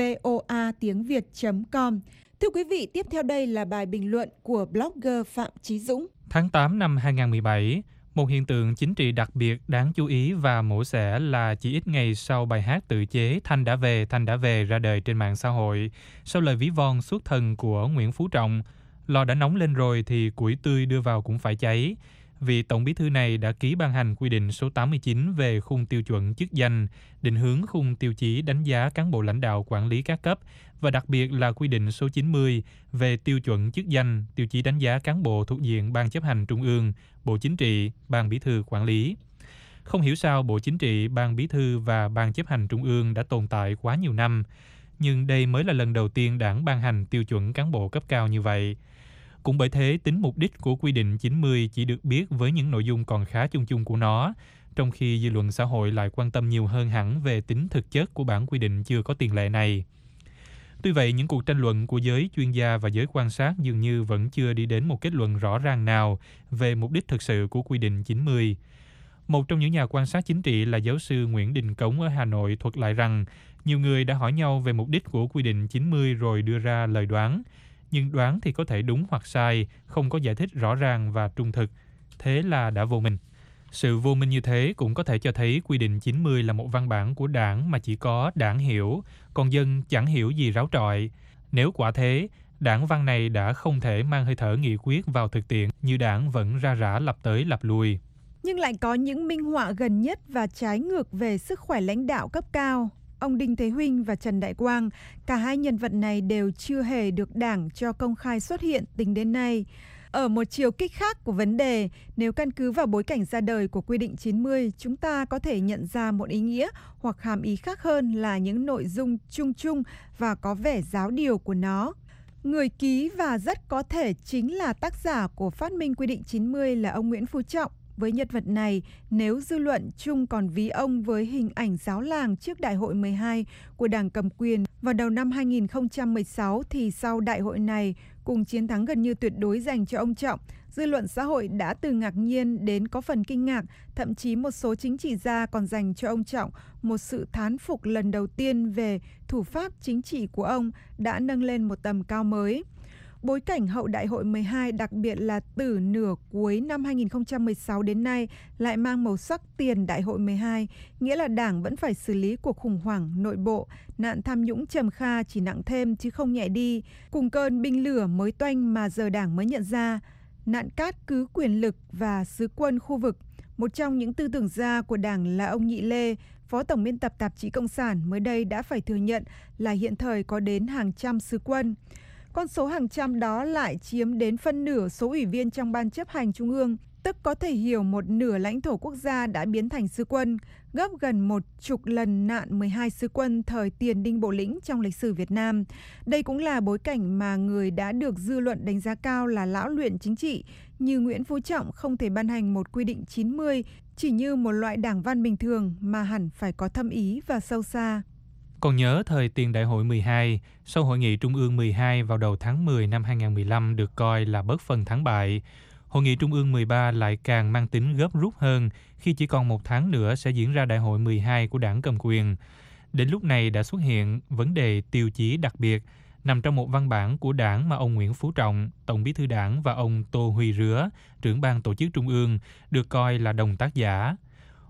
voa tiếng việt chấm com. Thưa quý vị, tiếp theo đây là bài bình luận của blogger Phạm Chí Dũng. Tháng tám năm hai không một bảy, một hiện tượng chính trị đặc biệt đáng chú ý và mổ xẻ là chỉ ít ngày sau bài hát tự chế Thanh đã về, Thanh đã về ra đời trên mạng xã hội, sau lời ví von xuất thần của Nguyễn Phú Trọng, lò đã nóng lên rồi thì củi tươi đưa vào cũng phải cháy. Vị Tổng bí thư này đã ký ban hành quy định số tám mươi chín về khung tiêu chuẩn chức danh, định hướng khung tiêu chí đánh giá cán bộ lãnh đạo quản lý các cấp, và đặc biệt là quy định số chín mươi về tiêu chuẩn chức danh, tiêu chí đánh giá cán bộ thuộc diện Ban chấp hành Trung ương, Bộ Chính trị, Ban Bí thư quản lý. Không hiểu sao Bộ Chính trị, Ban Bí thư và Ban chấp hành Trung ương đã tồn tại quá nhiều năm, nhưng đây mới là lần đầu tiên Đảng ban hành tiêu chuẩn cán bộ cấp cao như vậy. Cũng bởi thế, tính mục đích của quy định chín mươi chỉ được biết với những nội dung còn khá chung chung của nó, trong khi dư luận xã hội lại quan tâm nhiều hơn hẳn về tính thực chất của bản quy định chưa có tiền lệ này. Tuy vậy, những cuộc tranh luận của giới chuyên gia và giới quan sát dường như vẫn chưa đi đến một kết luận rõ ràng nào về mục đích thực sự của quy định chín mươi. Một trong những nhà quan sát chính trị là giáo sư Nguyễn Đình Cống ở Hà Nội thuật lại rằng nhiều người đã hỏi nhau về mục đích của quy định chín mươi rồi đưa ra lời đoán. Nhưng đoán thì có thể đúng hoặc sai, không có giải thích rõ ràng và trung thực. Thế là đã vô minh. Sự vô minh như thế cũng có thể cho thấy quy định chín mươi là một văn bản của Đảng mà chỉ có Đảng hiểu, còn dân chẳng hiểu gì ráo trọi. Nếu quả thế, Đảng văn này đã không thể mang hơi thở nghị quyết vào thực tiễn như Đảng vẫn ra rã lặp tới lặp lui. Nhưng lại có những minh họa gần nhất và trái ngược về sức khỏe lãnh đạo cấp cao. Ông Đinh Thế Huynh và Trần Đại Quang, cả hai nhân vật này đều chưa hề được Đảng cho công khai xuất hiện tính đến nay. Ở một chiều kích khác của vấn đề, nếu căn cứ vào bối cảnh ra đời của quy định chín mươi, chúng ta có thể nhận ra một ý nghĩa hoặc hàm ý khác hơn là những nội dung chung chung và có vẻ giáo điều của nó. Người ký và rất có thể chính là tác giả của phát minh quy định chín mươi là ông Nguyễn Phú Trọng. Với nhân vật này, nếu dư luận chung còn ví ông với hình ảnh giáo làng trước Đại hội mười hai của Đảng cầm quyền vào đầu năm hai nghìn không trăm mười sáu, thì sau đại hội này, cùng chiến thắng gần như tuyệt đối dành cho ông Trọng, dư luận xã hội đã từ ngạc nhiên đến có phần kinh ngạc, thậm chí một số chính trị gia còn dành cho ông Trọng một sự thán phục lần đầu tiên về thủ pháp chính trị của ông đã nâng lên một tầm cao mới. Bối cảnh hậu Đại hội mười hai, đặc biệt là từ nửa cuối năm hai nghìn không trăm mười sáu đến nay, lại mang màu sắc tiền Đại hội mười hai, nghĩa là Đảng vẫn phải xử lý cuộc khủng hoảng nội bộ, nạn tham nhũng trầm kha chỉ nặng thêm chứ không nhẹ đi, cùng cơn binh lửa mới toanh mà giờ Đảng mới nhận ra, nạn cát cứ quyền lực và sứ quân khu vực. Một trong những tư tưởng gia của Đảng là ông Nhị Lê, Phó Tổng biên tập tạp chí Cộng sản, mới đây đã phải thừa nhận là hiện thời có đến hàng trăm sứ quân. Con số hàng trăm đó lại chiếm đến phân nửa số ủy viên trong Ban chấp hành Trung ương, tức có thể hiểu một nửa lãnh thổ quốc gia đã biến thành sứ quân, gấp gần một chục lần nạn mười hai sứ quân thời tiền Đinh Bộ Lĩnh trong lịch sử Việt Nam. Đây cũng là bối cảnh mà người đã được dư luận đánh giá cao là lão luyện chính trị như Nguyễn Phú Trọng không thể ban hành một quy định chín mươi chỉ như một loại đảng văn bình thường mà hẳn phải có thâm ý và sâu xa. Còn nhớ thời tiền Đại hội mười hai, sau Hội nghị Trung ương mười hai vào đầu tháng mười năm hai nghìn không trăm mười lăm được coi là bất phân thắng bại. Hội nghị Trung ương mười ba lại càng mang tính gấp rút hơn khi chỉ còn một tháng nữa sẽ diễn ra Đại hội mười hai của Đảng cầm quyền. Đến lúc này đã xuất hiện vấn đề tiêu chí đặc biệt nằm trong một văn bản của Đảng mà ông Nguyễn Phú Trọng, Tổng bí thư Đảng, và ông Tô Huy Rứa, trưởng ban tổ chức Trung ương, được coi là đồng tác giả.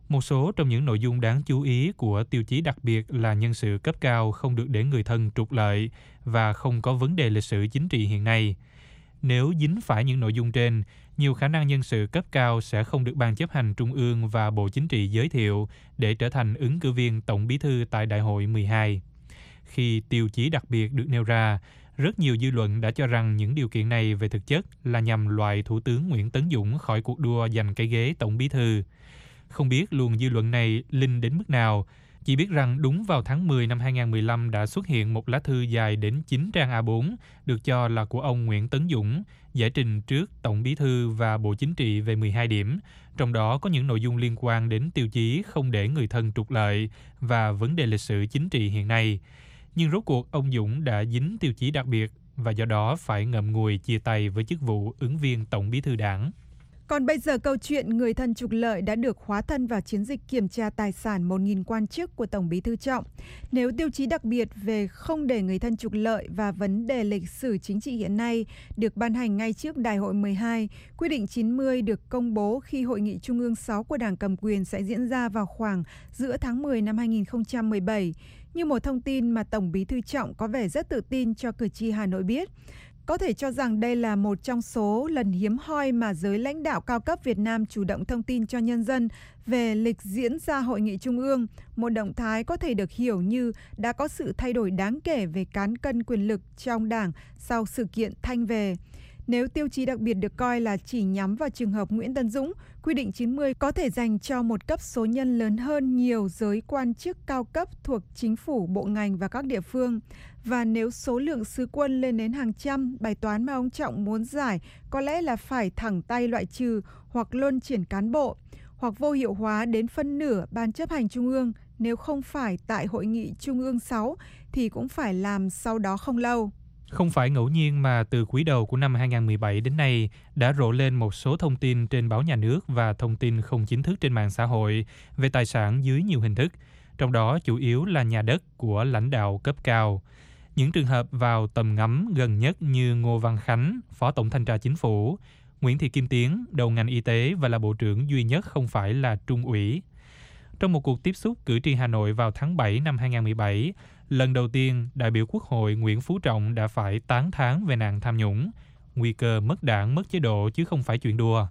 Một số trong những nội dung đáng chú ý của tiêu chí đặc biệt là nhân sự cấp cao không được để người thân trục lợi và không có vấn đề lịch sử chính trị hiện nay. Nếu dính phải những nội dung trên, nhiều khả năng nhân sự cấp cao sẽ không được Ban chấp hành Trung ương và Bộ Chính trị giới thiệu để trở thành ứng cử viên Tổng bí thư tại Đại hội mười hai. Khi tiêu chí đặc biệt được nêu ra, rất nhiều dư luận đã cho rằng những điều kiện này về thực chất là nhằm loại Thủ tướng Nguyễn Tấn Dũng khỏi cuộc đua giành cái ghế Tổng bí thư. Không biết luồng dư luận này linh đến mức nào, chỉ biết rằng đúng vào tháng mười năm hai nghìn không trăm mười lăm đã xuất hiện một lá thư dài đến chín trang A bốn, được cho là của ông Nguyễn Tấn Dũng, giải trình trước Tổng bí thư và Bộ Chính trị về mười hai điểm, trong đó có những nội dung liên quan đến tiêu chí không để người thân trục lợi và vấn đề lịch sử chính trị hiện nay. Nhưng rốt cuộc ông Dũng đã dính tiêu chí đặc biệt và do đó phải ngậm ngùi chia tay với chức vụ ứng viên Tổng bí thư Đảng. Còn bây giờ câu chuyện người thân trục lợi đã được hóa thân vào chiến dịch kiểm tra tài sản một nghìn quan chức của Tổng bí thư Trọng. Nếu tiêu chí đặc biệt về không để người thân trục lợi và vấn đề lịch sử chính trị hiện nay được ban hành ngay trước Đại hội mười hai, quyết định chín mươi được công bố khi Hội nghị Trung ương sáu của Đảng cầm quyền sẽ diễn ra vào khoảng giữa tháng mười năm hai nghìn không trăm mười bảy, như một thông tin mà Tổng bí thư Trọng có vẻ rất tự tin cho cử tri Hà Nội biết. Có thể cho rằng đây là một trong số lần hiếm hoi mà giới lãnh đạo cao cấp Việt Nam chủ động thông tin cho nhân dân về lịch diễn ra Hội nghị Trung ương, một động thái có thể được hiểu như đã có sự thay đổi đáng kể về cán cân quyền lực trong Đảng sau sự kiện Thanh về. Nếu tiêu chí đặc biệt được coi là chỉ nhắm vào trường hợp Nguyễn Tấn Dũng, quy định chín mươi có thể dành cho một cấp số nhân lớn hơn nhiều giới quan chức cao cấp thuộc chính phủ, bộ ngành và các địa phương. Và nếu số lượng sứ quân lên đến hàng trăm, bài toán mà ông Trọng muốn giải có lẽ là phải thẳng tay loại trừ hoặc luân chuyển cán bộ, hoặc vô hiệu hóa đến phân nửa Ban chấp hành Trung ương, nếu không phải tại Hội nghị Trung ương sáu thì cũng phải làm sau đó không lâu. Không phải ngẫu nhiên mà từ quý đầu của năm hai nghìn không trăm mười bảy đến nay đã rộ lên một số thông tin trên báo nhà nước và thông tin không chính thức trên mạng xã hội về tài sản dưới nhiều hình thức, trong đó chủ yếu là nhà đất của lãnh đạo cấp cao. Những trường hợp vào tầm ngắm gần nhất như Ngô Văn Khánh, Phó Tổng Thanh tra Chính phủ, Nguyễn Thị Kim Tiến, đầu ngành y tế và là Bộ trưởng duy nhất không phải là Trung ủy. Trong một cuộc tiếp xúc cử tri Hà Nội vào tháng bảy năm hai nghìn không trăm mười bảy, lần đầu tiên đại biểu Quốc hội Nguyễn Phú Trọng đã phải tán thán về nạn tham nhũng, nguy cơ mất đảng, mất chế độ chứ không phải chuyện đùa.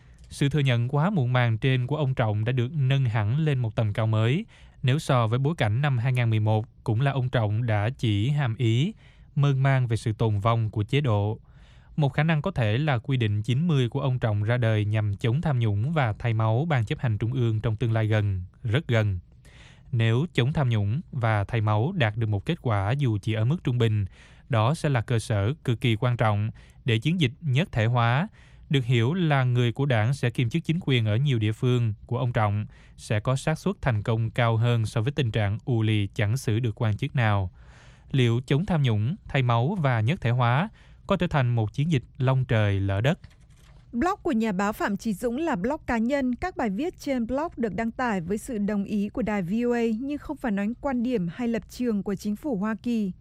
Sự thừa nhận quá muộn màng trên của ông Trọng đã được nâng hẳn lên một tầm cao mới, nếu so với bối cảnh năm hai nghìn không trăm mười một cũng là ông Trọng đã chỉ hàm ý, mơn man về sự tồn vong của chế độ. Một khả năng có thể là quy định chín mươi của ông Trọng ra đời nhằm chống tham nhũng và thay máu Ban chấp hành Trung ương trong tương lai gần, rất gần. Nếu chống tham nhũng và thay máu đạt được một kết quả dù chỉ ở mức trung bình, đó sẽ là cơ sở cực kỳ quan trọng để chiến dịch nhất thể hóa, được hiểu là người của đảng sẽ kiêm chức chính quyền ở nhiều địa phương của ông Trọng, sẽ có xác suất thành công cao hơn so với tình trạng ù lì chẳng xử được quan chức nào. Liệu chống tham nhũng, thay máu và nhất thể hóa có trở thành một chiến dịch long trời lở đất? Blog của nhà báo Phạm Chí Dũng là blog cá nhân. Các bài viết trên blog được đăng tải với sự đồng ý của đài vê o a nhưng không phản ánh quan điểm hay lập trường của chính phủ Hoa Kỳ.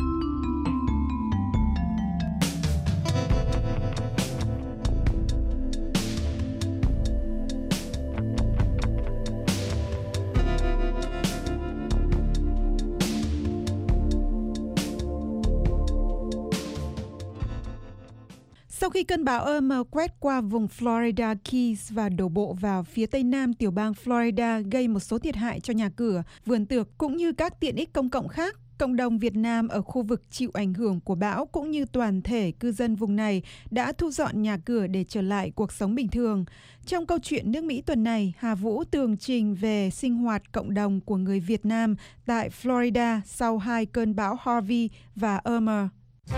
Sau khi cơn bão Irma quét qua vùng Florida Keys và đổ bộ vào phía tây nam tiểu bang Florida gây một số thiệt hại cho nhà cửa, vườn tược cũng như các tiện ích công cộng khác, cộng đồng Việt Nam ở khu vực chịu ảnh hưởng của bão cũng như toàn thể cư dân vùng này đã thu dọn nhà cửa để trở lại cuộc sống bình thường. Trong câu chuyện nước Mỹ tuần này, Hà Vũ tường trình về sinh hoạt cộng đồng của người Việt Nam tại Florida sau hai cơn bão Harvey và Irma.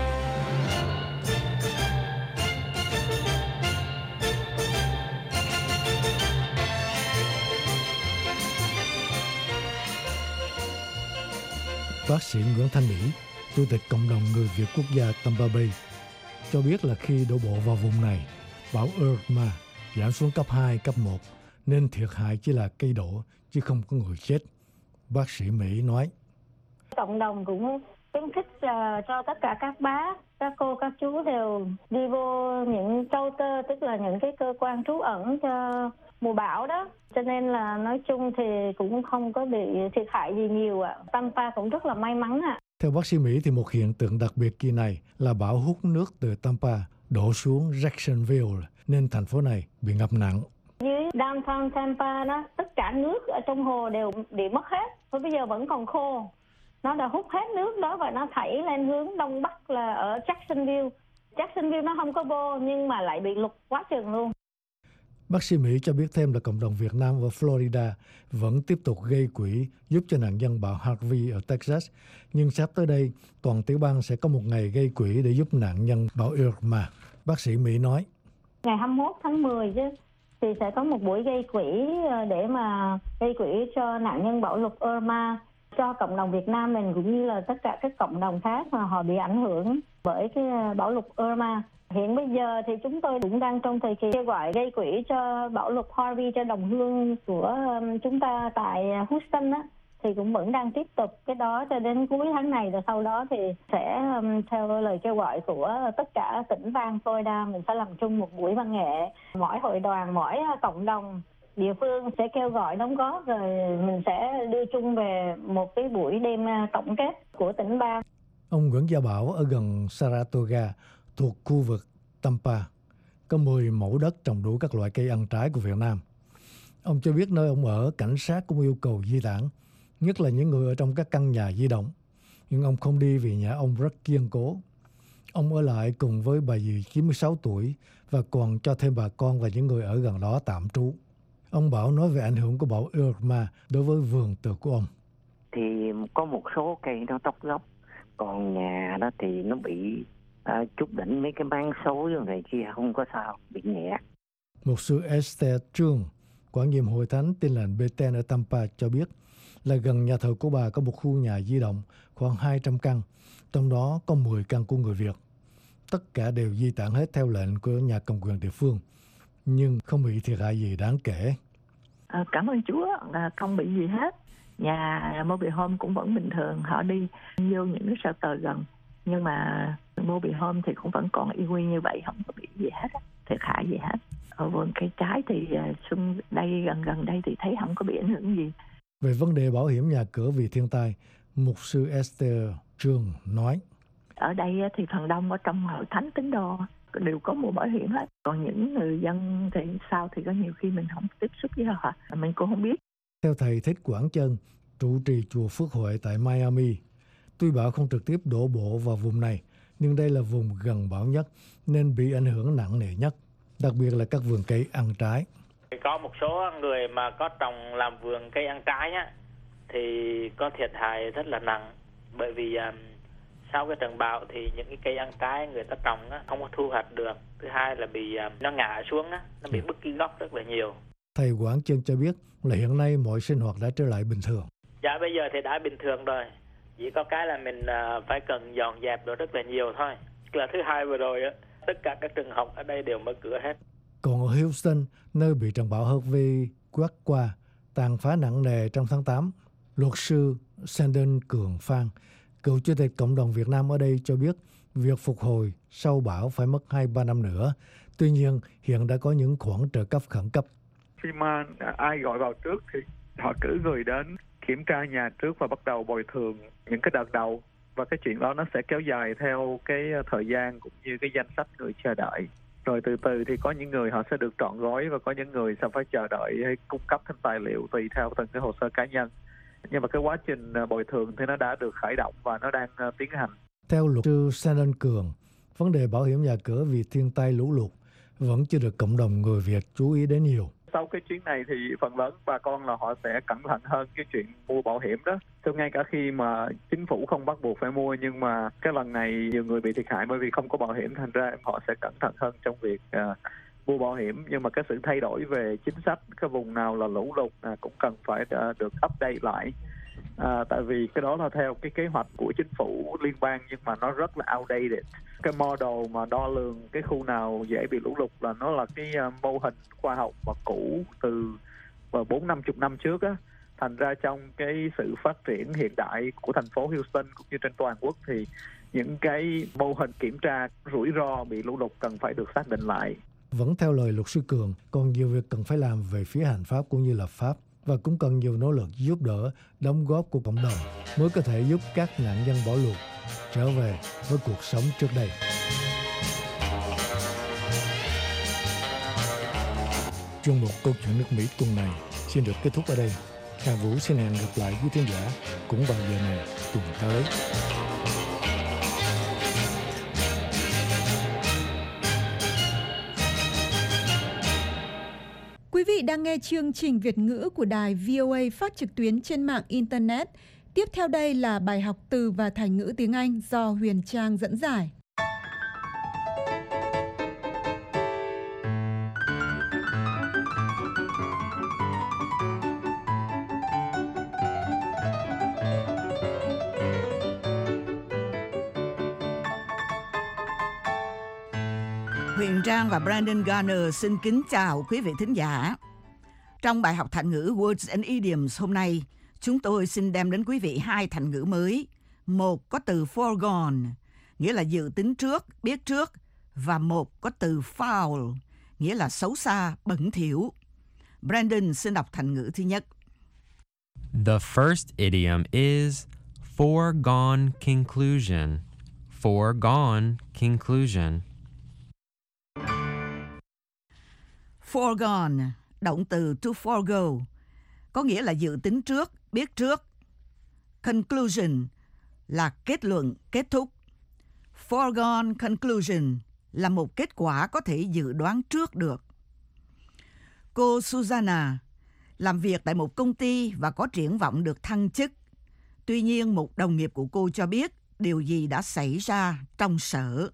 Bác sĩ Nguyễn Thanh Mỹ, Chủ tịch Cộng đồng Người Việt Quốc gia Tampa Bay, cho biết là khi đổ bộ vào vùng này, bão Irma giảm xuống cấp hai, cấp một, nên thiệt hại chỉ là cây đổ, chứ không có người chết. Bác sĩ Mỹ nói. Cộng đồng cũng khuyến khích uh, cho tất cả các bác, các cô, các chú đều đi vô những shelter, tức là những cái cơ quan trú ẩn cho mùa bão đó, cho nên là nói chung thì cũng không có bị thiệt hại gì nhiều ạ. Tampa cũng rất là may mắn ạ. Theo bác sĩ Mỹ thì một hiện tượng đặc biệt kỳ này là bão hút nước từ Tampa đổ xuống Jacksonville nên thành phố này bị ngập nặng. Dưới downtown Tampa đó, tất cả nước ở trong hồ đều bị mất hết. Và bây giờ vẫn còn khô. Nó đã hút hết nước đó và nó thảy lên hướng đông bắc là ở Jacksonville. Jacksonville nó không có vô nhưng mà lại bị lụt quá chừng luôn. Bác sĩ Mỹ cho biết thêm là cộng đồng Việt Nam ở Florida vẫn tiếp tục gây quỹ giúp cho nạn nhân bão Harvey ở Texas. Nhưng sắp tới đây, toàn tiểu bang sẽ có một ngày gây quỹ để giúp nạn nhân bão Irma. Bác sĩ Mỹ nói. Ngày hai mươi mốt tháng mười chứ, thì sẽ có một buổi gây quỹ để mà gây quỹ cho nạn nhân bão lụt Irma, cho cộng đồng Việt Nam mình cũng như là tất cả các cộng đồng khác mà họ bị ảnh hưởng bởi cái bão lụt Irma. Hiện bây giờ thì chúng tôi cũng đang trong thời kỳ kêu gọi gây quỹ cho bão lụt Harvey cho đồng hương của chúng ta tại Houston á, thì cũng vẫn đang tiếp tục cái đó cho đến cuối tháng này, rồi sau đó thì sẽ theo lời kêu gọi của tất cả tỉnh bang Florida mình sẽ làm chung một buổi văn nghệ. Mỗi hội đoàn, mỗi cộng đồng địa phương sẽ kêu gọi đóng góp rồi mình sẽ đưa chung về một cái buổi đêm tổng kết của tỉnh bang. Ông Nguyễn Gia Bảo ở gần Saratoga thuộc khu vực Tampa có mười mẫu đất trồng đủ các loại cây ăn trái của Việt Nam. Ông cho biết nơi ông ở cảnh sát cũng yêu cầu di tản, nhất là những người ở trong các căn nhà di động. Nhưng ông không đi vì nhà ông rất kiên cố. Ông ở lại cùng với bà dì chín mươi sáu tuổi và còn cho thêm bà con và những người ở gần đó tạm trú. Ông Bảo nói về ảnh hưởng của bão Irma đối với vườn tược của ông. Thì có một số cây nó tóc gốc, còn nhà đó thì nó bị à, chút đỉnh mấy cái máng xối rồi này kia không có sao, bị nhẹ. Mục sư Esther Trương, quản nhiệm hội thánh Tin lành Bethel ở Tampa cho biết là gần nhà thờ của bà có một khu nhà di động khoảng hai trăm căn, trong đó có mười căn của người Việt. Tất cả đều di tản hết theo lệnh của nhà cầm quyền địa phương, nhưng không bị thiệt hại gì đáng kể. À, cảm ơn Chúa là không bị gì hết. Nhà Mobile Home cũng vẫn bình thường, họ đi vô những cái shelter gần, nhưng mà Mobile Home thì cũng vẫn còn y nguyên như vậy, không có bị gì hết, thiệt hại gì hết. Ở vườn cây trái thì xung đây gần gần đây thì thấy không có bị ảnh hưởng gì. Về vấn đề bảo hiểm nhà cửa vì thiên tai, mục sư Esther Trương nói. Ở đây thì phần đông ở trong hội thánh tín đồ đều có mua bảo hiểm hết. Còn những người dân thì sao thì có nhiều khi mình không tiếp xúc với họ, mình cũng không biết. Theo thầy Thích Quảng Chân, trụ trì chùa Phước Huệ tại Miami, tuy bão không trực tiếp đổ bộ vào vùng này, nhưng đây là vùng gần bão nhất nên bị ảnh hưởng nặng nề nhất, đặc biệt là các vườn cây ăn trái. Có một số người mà có trồng làm vườn cây ăn trái á, thì có thiệt hại rất là nặng, bởi vì um, sau cái trận bão thì những cái cây ăn trái người ta trồng á, không có thu hoạch được. Thứ hai là bị um, nó ngã xuống á, nó bị bứt cái gốc rất là nhiều. Thầy Quảng Chân cho biết là hiện nay mọi sinh hoạt đã trở lại bình thường. Dạ bây giờ thì đã bình thường rồi, chỉ có cái là mình uh, phải cần dọn dẹp rồi rất là nhiều thôi. Là thứ hai vừa rồi á, tất cả các trường học ở đây đều mở cửa hết. Còn ở Houston, nơi bị trận bão Harvey quét qua, tàn phá nặng nề trong tháng tám, luật sư Sandon Cường Phan, cựu chủ tịch cộng đồng Việt Nam ở đây cho biết việc phục hồi sau bão phải mất hai ba năm nữa. Tuy nhiên, hiện đã có những khoản trợ cấp khẩn cấp. Khi mà ai gọi vào trước thì họ cử người đến kiểm tra nhà trước và bắt đầu bồi thường những cái đợt đầu. Và cái chuyện đó nó sẽ kéo dài theo cái thời gian cũng như cái danh sách người chờ đợi. Rồi từ từ thì có những người họ sẽ được trọn gói và có những người sẽ phải chờ đợi hay cung cấp thêm tài liệu tùy theo từng cái hồ sơ cá nhân. Nhưng mà cái quá trình bồi thường thì nó đã được khởi động và nó đang tiến hành. Theo luật sư Sandon Cường, vấn đề bảo hiểm nhà cửa vì thiên tai lũ lụt vẫn chưa được cộng đồng người Việt chú ý đến nhiều. Sau cái chuyến này thì phần lớn bà con là họ sẽ cẩn thận hơn cái chuyện mua bảo hiểm đó. Cho ngay cả khi mà chính phủ không bắt buộc phải mua, nhưng mà cái lần này nhiều người bị thiệt hại bởi vì không có bảo hiểm, thành ra họ sẽ cẩn thận hơn trong việc uh, mua bảo hiểm. Nhưng mà cái sự thay đổi về chính sách, cái vùng nào là lũ lụt uh, cũng cần phải uh, được update lại. À, tại vì cái đó là theo cái kế hoạch của chính phủ liên bang, nhưng mà nó rất là outdated. Cái model mà đo lường cái khu nào dễ bị lũ lụt là nó là cái uh, mô hình khoa học mà cũ từ bốn năm chục năm trước á. Thành ra trong cái sự phát triển hiện đại của thành phố Houston cũng như trên toàn quốc thì những cái mô hình kiểm tra rủi ro bị lũ lụt cần phải được xác định lại. Vẫn theo lời luật sư Cường, còn nhiều việc cần phải làm về phía hành pháp cũng như lập pháp, và cũng cần nhiều nỗ lực giúp đỡ, đóng góp của cộng đồng mới có thể giúp các nạn nhân bỏ luật trở về với cuộc sống trước đây. Chuyên mục Câu chuyện nước Mỹ tuần này xin được kết thúc ở đây. Hà Vũ xin hẹn gặp lại quý thính giả cũng vào giờ này tuần tới. Quý vị đang nghe chương trình Việt ngữ của đài vê o a phát trực tuyến trên mạng Internet. Tiếp theo đây là bài học từ và thành ngữ tiếng Anh do Huyền Trang dẫn giải. Huyền Trang và Brandon Garner xin kính chào quý vị thính giả. Trong bài học thành ngữ Words and Idioms hôm nay, chúng tôi xin đem đến quý vị hai thành ngữ mới. Một có từ foregone, nghĩa là dự tính trước, biết trước, và một có từ foul, nghĩa là xấu xa, bẩn thỉu. Brandon xin đọc thành ngữ thứ nhất. The first idiom is foregone conclusion. Foregone conclusion. Foregone, động từ to forego, có nghĩa là dự tính trước, biết trước. Conclusion là kết luận, kết thúc. Foregone conclusion là một kết quả có thể dự đoán trước được. Cô Susanna làm việc tại một công ty và có triển vọng được thăng chức. Tuy nhiên, một đồng nghiệp của cô cho biết điều gì đã xảy ra trong sở.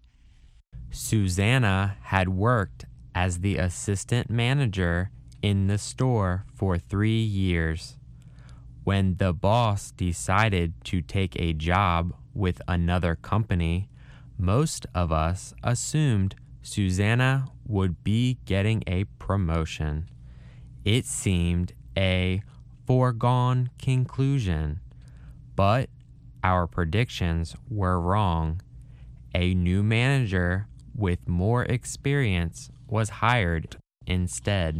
Susanna had worked as the assistant manager in the store for three years. When the boss decided to take a job with another company, most of us assumed Susanna would be getting a promotion. It seemed a foregone conclusion, but our predictions were wrong. A new manager with more experience was hired instead.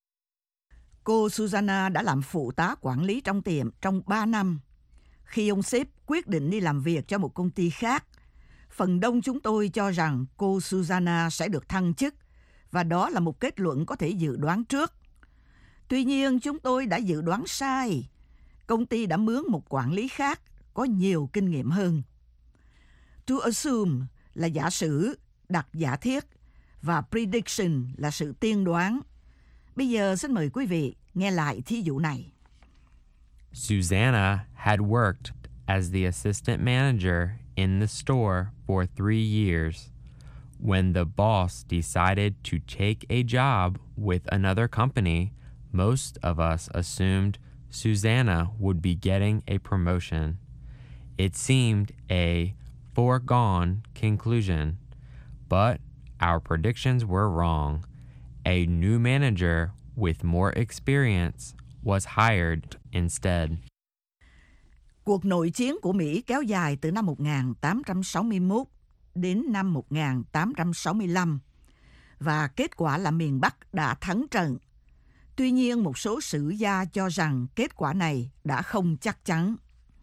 Cô Susanna đã làm phụ tá quản lý trong tiệm trong ba năm. Khi ông sếp quyết định đi làm việc cho một công ty khác, phần đông chúng tôi cho rằng cô Susanna sẽ được thăng chức, và đó là một kết luận có thể dự đoán trước. Tuy nhiên, chúng tôi đã dự đoán sai. Công ty đã mướn một quản lý khác có nhiều kinh nghiệm hơn. To assume là giả sử, đặt giả thiết, và prediction là sự tiên đoán. Bây giờ xin mời quý vị nghe lại thí dụ này. Susanna had worked as the assistant manager in the store for three years. When the boss decided to take a job with another company, most of us assumed Susanna would be getting a promotion. It seemed a foregone conclusion, but our predictions were wrong. A new manager with more experience was hired instead. Cuộc nội chiến của Mỹ kéo dài từ năm một nghìn tám trăm sáu mươi mốt đến năm một nghìn tám trăm sáu mươi lăm, và kết quả là miền Bắc đã thắng trận. Tuy nhiên, một số sử gia cho rằng kết quả này đã không chắc chắn.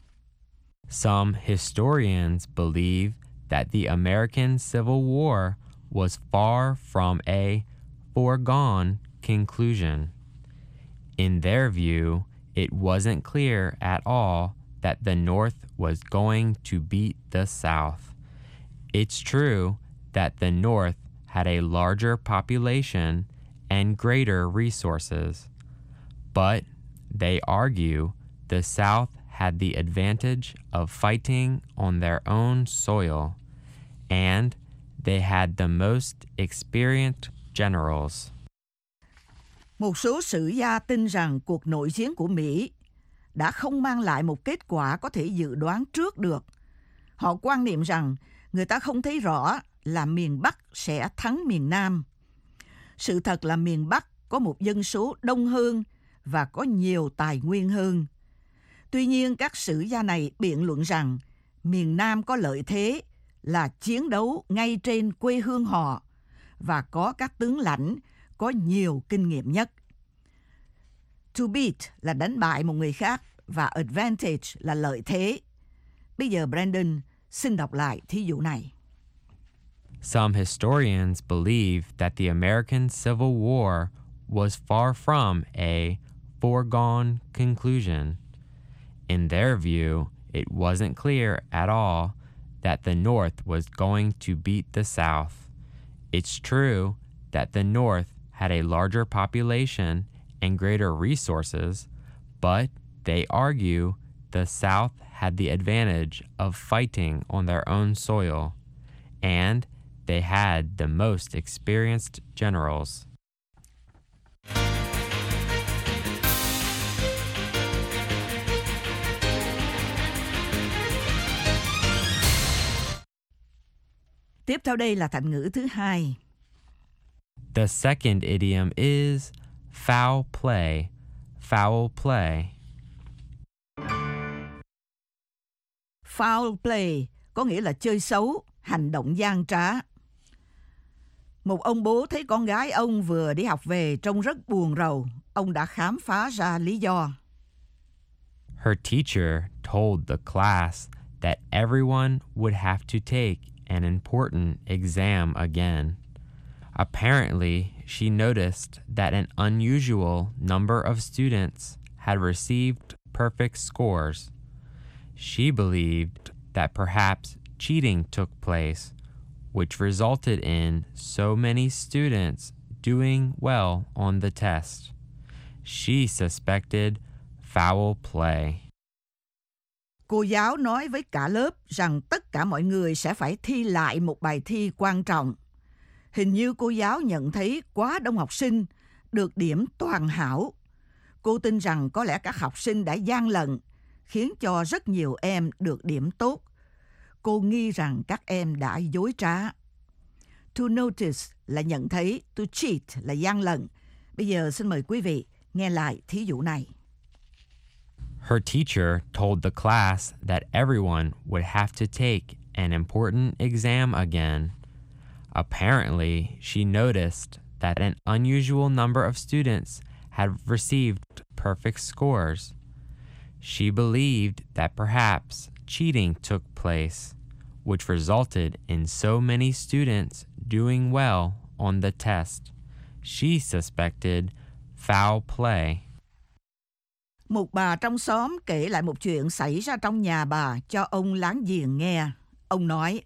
Some historians believe that the American Civil War was far from a foregone conclusion. In their view, it wasn't clear at all that the North was going to beat the South. It's true that the North had a larger population and greater resources, but they argue the South had the advantage of fighting on their own soil, and they had the most experienced generals. Một số sử gia tin rằng cuộc nội chiến của Mỹ đã không mang lại một kết quả có thể dự đoán trước được. Họ quan niệm rằng người ta không thấy rõ là miền Bắc sẽ thắng miền Nam. Sự thật là miền Bắc có một dân số đông hơn và có nhiều tài nguyên hơn. Tuy nhiên, các sử gia này biện luận rằng miền Nam có lợi thế là chiến đấu ngay trên quê hương họ, và có các tướng lãnh có nhiều kinh nghiệm nhất. To beat là đánh bại một người khác và advantage là lợi thế. Bây giờ Brandon xin đọc lại thí dụ này. Some historians believe that the American Civil War was far from a foregone conclusion. In their view, it wasn't clear at all that the North was going to beat the South. It's true that the North had a larger population and greater resources, but they argue the South had the advantage of fighting on their own soil, and they had the most experienced generals. Tiếp theo đây là thành ngữ thứ hai. The second idiom is foul play. Foul play. Foul play có nghĩa là chơi xấu, hành động gian trá. Một ông bố thấy con gái ông vừa đi học về trông rất buồn rầu. Ông đã khám phá ra lý do. Her teacher told the class that everyone would have to take an important exam again. Apparently, she noticed that an unusual number of students had received perfect scores. She believed that perhaps cheating took place, which resulted in so many students doing well on the test. She suspected foul play. Cô giáo nói với cả lớp rằng tất cả mọi người sẽ phải thi lại một bài thi quan trọng. Hình như cô giáo nhận thấy quá đông học sinh được điểm toàn hảo. Cô tin rằng có lẽ các học sinh đã gian lận, khiến cho rất nhiều em được điểm tốt. Cô nghi rằng các em đã dối trá. To notice là nhận thấy, to cheat là gian lận. Bây giờ xin mời quý vị nghe lại thí dụ này. Her teacher told the class that everyone would have to take an important exam again. Apparently, she noticed that an unusual number of students had received perfect scores. She believed that perhaps cheating took place, which resulted in so many students doing well on the test. She suspected foul play. Một bà trong xóm kể lại một chuyện xảy ra trong nhà bà cho ông láng giềng nghe. Ông nói,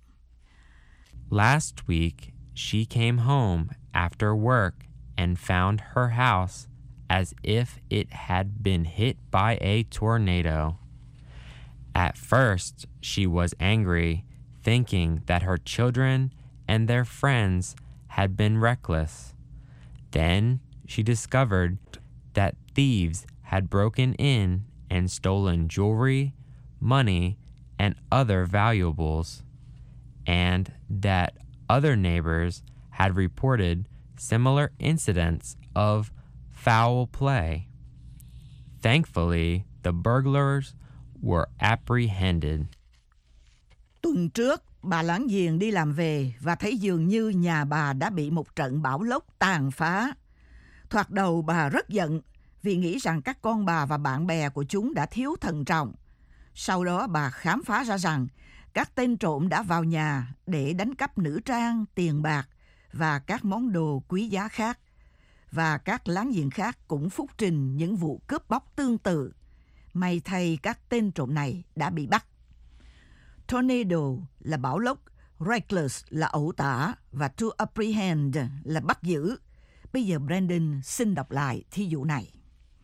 Last week, she came home after work and found her house as if it had been hit by a tornado. At first, she was angry, thinking that her children and their friends had been reckless. Then she discovered that thieves had broken in and stolen jewelry, money, and other valuables, and that other neighbors had reported similar incidents of foul play. Thankfully, the burglars were apprehended. Tuần trước, bà láng giềng đi làm về và thấy dường như nhà bà đã bị một trận bão lốc tàn phá. Thoạt đầu bà rất giận vì nghĩ rằng các con bà và bạn bè của chúng đã thiếu thận trọng. Sau đó bà khám phá ra rằng các tên trộm đã vào nhà để đánh cắp nữ trang, tiền bạc và các món đồ quý giá khác. Và các láng giềng khác cũng phúc trình những vụ cướp bóc tương tự. May thay các tên trộm này đã bị bắt. Tornado là bão lốc, reckless là ẩu tả và to apprehend là bắt giữ. Bây giờ Brandon xin đọc lại thí dụ này.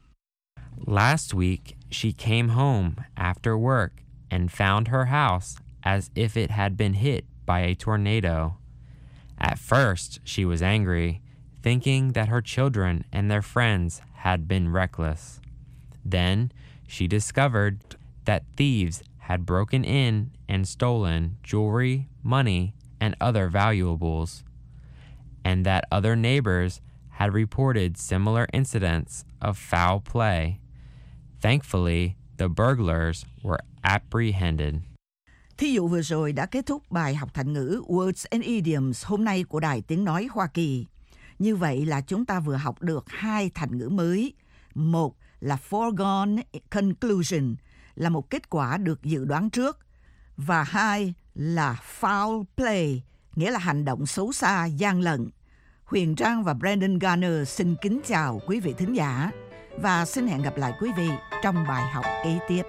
Last week, she came home after work and found her house as if it had been hit by a tornado. At first, she was angry, thinking that her children and their friends had been reckless. Then, she discovered that thieves had broken in and stolen jewelry, money, and other valuables, and that other neighbors had reported similar incidents of foul play. Thankfully, the burglars were apprehended. Thí dụ vừa rồi đã kết thúc bài học thành ngữ Words and Idioms hôm nay của Đài Tiếng Nói Hoa Kỳ. Như vậy là chúng ta vừa học được hai thành ngữ mới. Một là foregone conclusion, là một kết quả được dự đoán trước. Và hai là foul play, nghĩa là hành động xấu xa, gian lận. Huyền Trang và Brandon Garner xin kính chào quý vị thính giả và xin hẹn gặp lại quý vị trong bài học kế tiếp.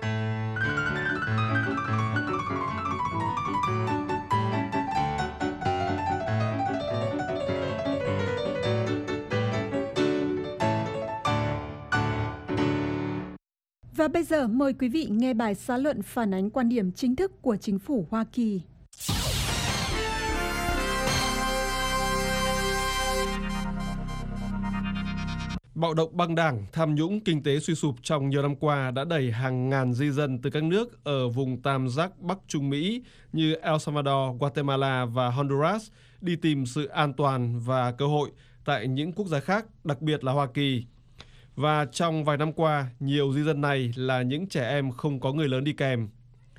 Và bây giờ mời quý vị nghe bài xã luận phản ánh quan điểm chính thức của chính phủ Hoa Kỳ. Bạo động băng đảng, tham nhũng, kinh tế suy sụp trong nhiều năm qua đã đẩy hàng ngàn di dân từ các nước ở vùng tam giác Bắc Trung Mỹ như El Salvador, Guatemala và Honduras đi tìm sự an toàn và cơ hội tại những quốc gia khác, đặc biệt là Hoa Kỳ. Và trong vài năm qua, nhiều di dân này là những trẻ em không có người lớn đi kèm.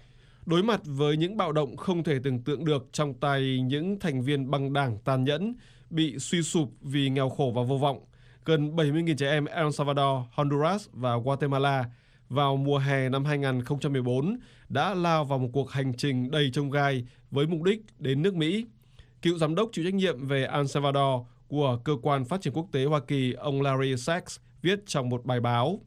Đối mặt với những bạo động không thể tưởng tượng được trong tay những thành viên băng đảng tàn nhẫn, bị suy sụp vì nghèo khổ và vô vọng, gần bảy mươi nghìn trẻ em El Salvador, Honduras và Guatemala vào mùa hè năm hai không một bốn đã lao vào một cuộc hành trình đầy chông gai với mục đích đến nước Mỹ. Cựu giám đốc chịu trách nhiệm về El Salvador của Cơ quan Phát triển Quốc tế Hoa Kỳ, ông Larry Sachs, viết trong một bài báo.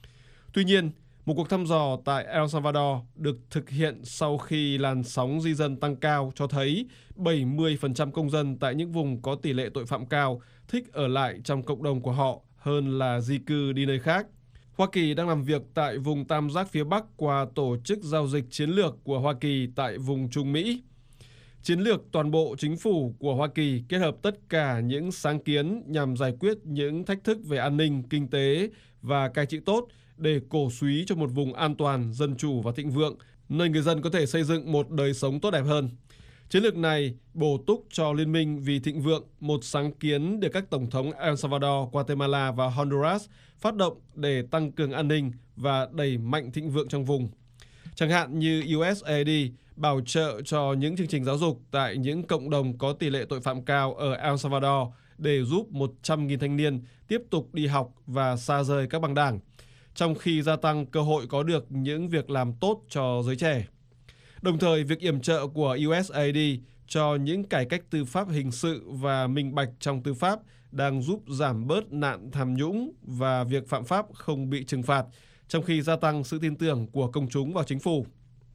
Tuy nhiên, một cuộc thăm dò tại El Salvador được thực hiện sau khi làn sóng di dân tăng cao cho thấy bảy mươi phần trăm công dân tại những vùng có tỷ lệ tội phạm cao thích ở lại trong cộng đồng của họ hơn là di cư đi nơi khác. Hoa Kỳ đang làm việc tại vùng tam giác phía Bắc qua Tổ chức Giao dịch Chiến lược của Hoa Kỳ tại vùng Trung Mỹ. Chiến lược toàn bộ chính phủ của Hoa Kỳ kết hợp tất cả những sáng kiến nhằm giải quyết những thách thức về an ninh, kinh tế và cai trị tốt để cổ súy cho một vùng an toàn, dân chủ và thịnh vượng, nơi người dân có thể xây dựng một đời sống tốt đẹp hơn. Chiến lược này bổ túc cho Liên minh vì thịnh vượng, một sáng kiến được các tổng thống El Salvador, Guatemala và Honduras phát động để tăng cường an ninh và đẩy mạnh thịnh vượng trong vùng. Chẳng hạn như u ét a i đê bảo trợ cho những chương trình giáo dục tại những cộng đồng có tỷ lệ tội phạm cao ở El Salvador để giúp một trăm nghìn thanh niên tiếp tục đi học và xa rời các băng đảng, trong khi gia tăng cơ hội có được những việc làm tốt cho giới trẻ. Đồng thời, việc yểm trợ của u ét a i đê cho những cải cách tư pháp hình sự và minh bạch trong tư pháp đang giúp giảm bớt nạn tham nhũng và việc phạm pháp không bị trừng phạt, trong khi gia tăng sự tin tưởng của công chúng vào chính phủ.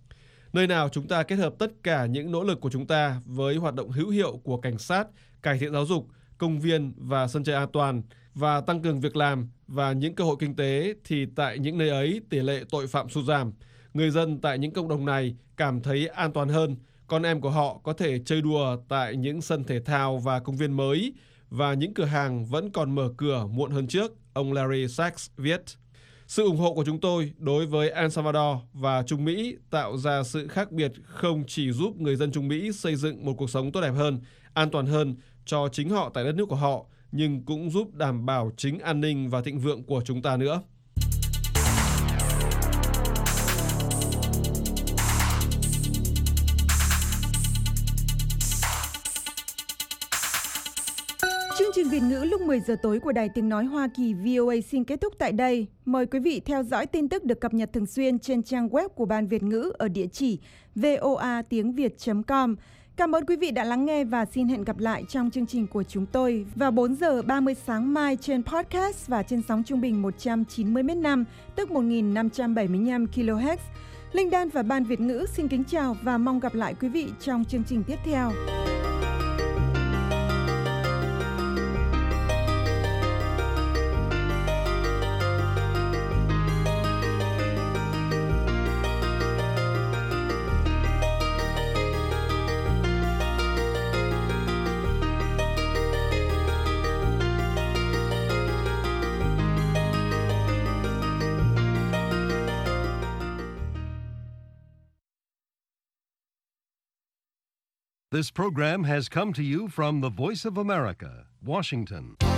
Nơi nào chúng ta kết hợp tất cả những nỗ lực của chúng ta với hoạt động hữu hiệu của cảnh sát, cải thiện giáo dục, công viên và sân chơi an toàn, và tăng cường việc làm và những cơ hội kinh tế, thì tại những nơi ấy tỷ lệ tội phạm sụt giảm. Người dân tại những cộng đồng này cảm thấy an toàn hơn, con em của họ có thể chơi đùa tại những sân thể thao và công viên mới, và những cửa hàng vẫn còn mở cửa muộn hơn trước, ông Larry Sachs viết. Sự ủng hộ của chúng tôi đối với El Salvador và Trung Mỹ tạo ra sự khác biệt không chỉ giúp người dân Trung Mỹ xây dựng một cuộc sống tốt đẹp hơn, an toàn hơn cho chính họ tại đất nước của họ, nhưng cũng giúp đảm bảo chính an ninh và thịnh vượng của chúng ta nữa. Chương trình Việt ngữ lúc mười giờ tối của Đài Tiếng Nói Hoa Kỳ vê o a xin kết thúc tại đây. Mời quý vị theo dõi tin tức được cập nhật thường xuyên trên trang web của Ban Việt ngữ ở địa chỉ voa tiếng việt chấm com. Cảm ơn quý vị đã lắng nghe và xin hẹn gặp lại trong chương trình của chúng tôi vào bốn giờ ba mươi sáng mai trên podcast và trên sóng trung bình một trăm chín mươi mét năm, tức một nghìn năm trăm bảy mươi lăm ki lô héc. Linh Đan và Ban Việt ngữ xin kính chào và mong gặp lại quý vị trong chương trình tiếp theo. This program has come to you from the Voice of America, Washington.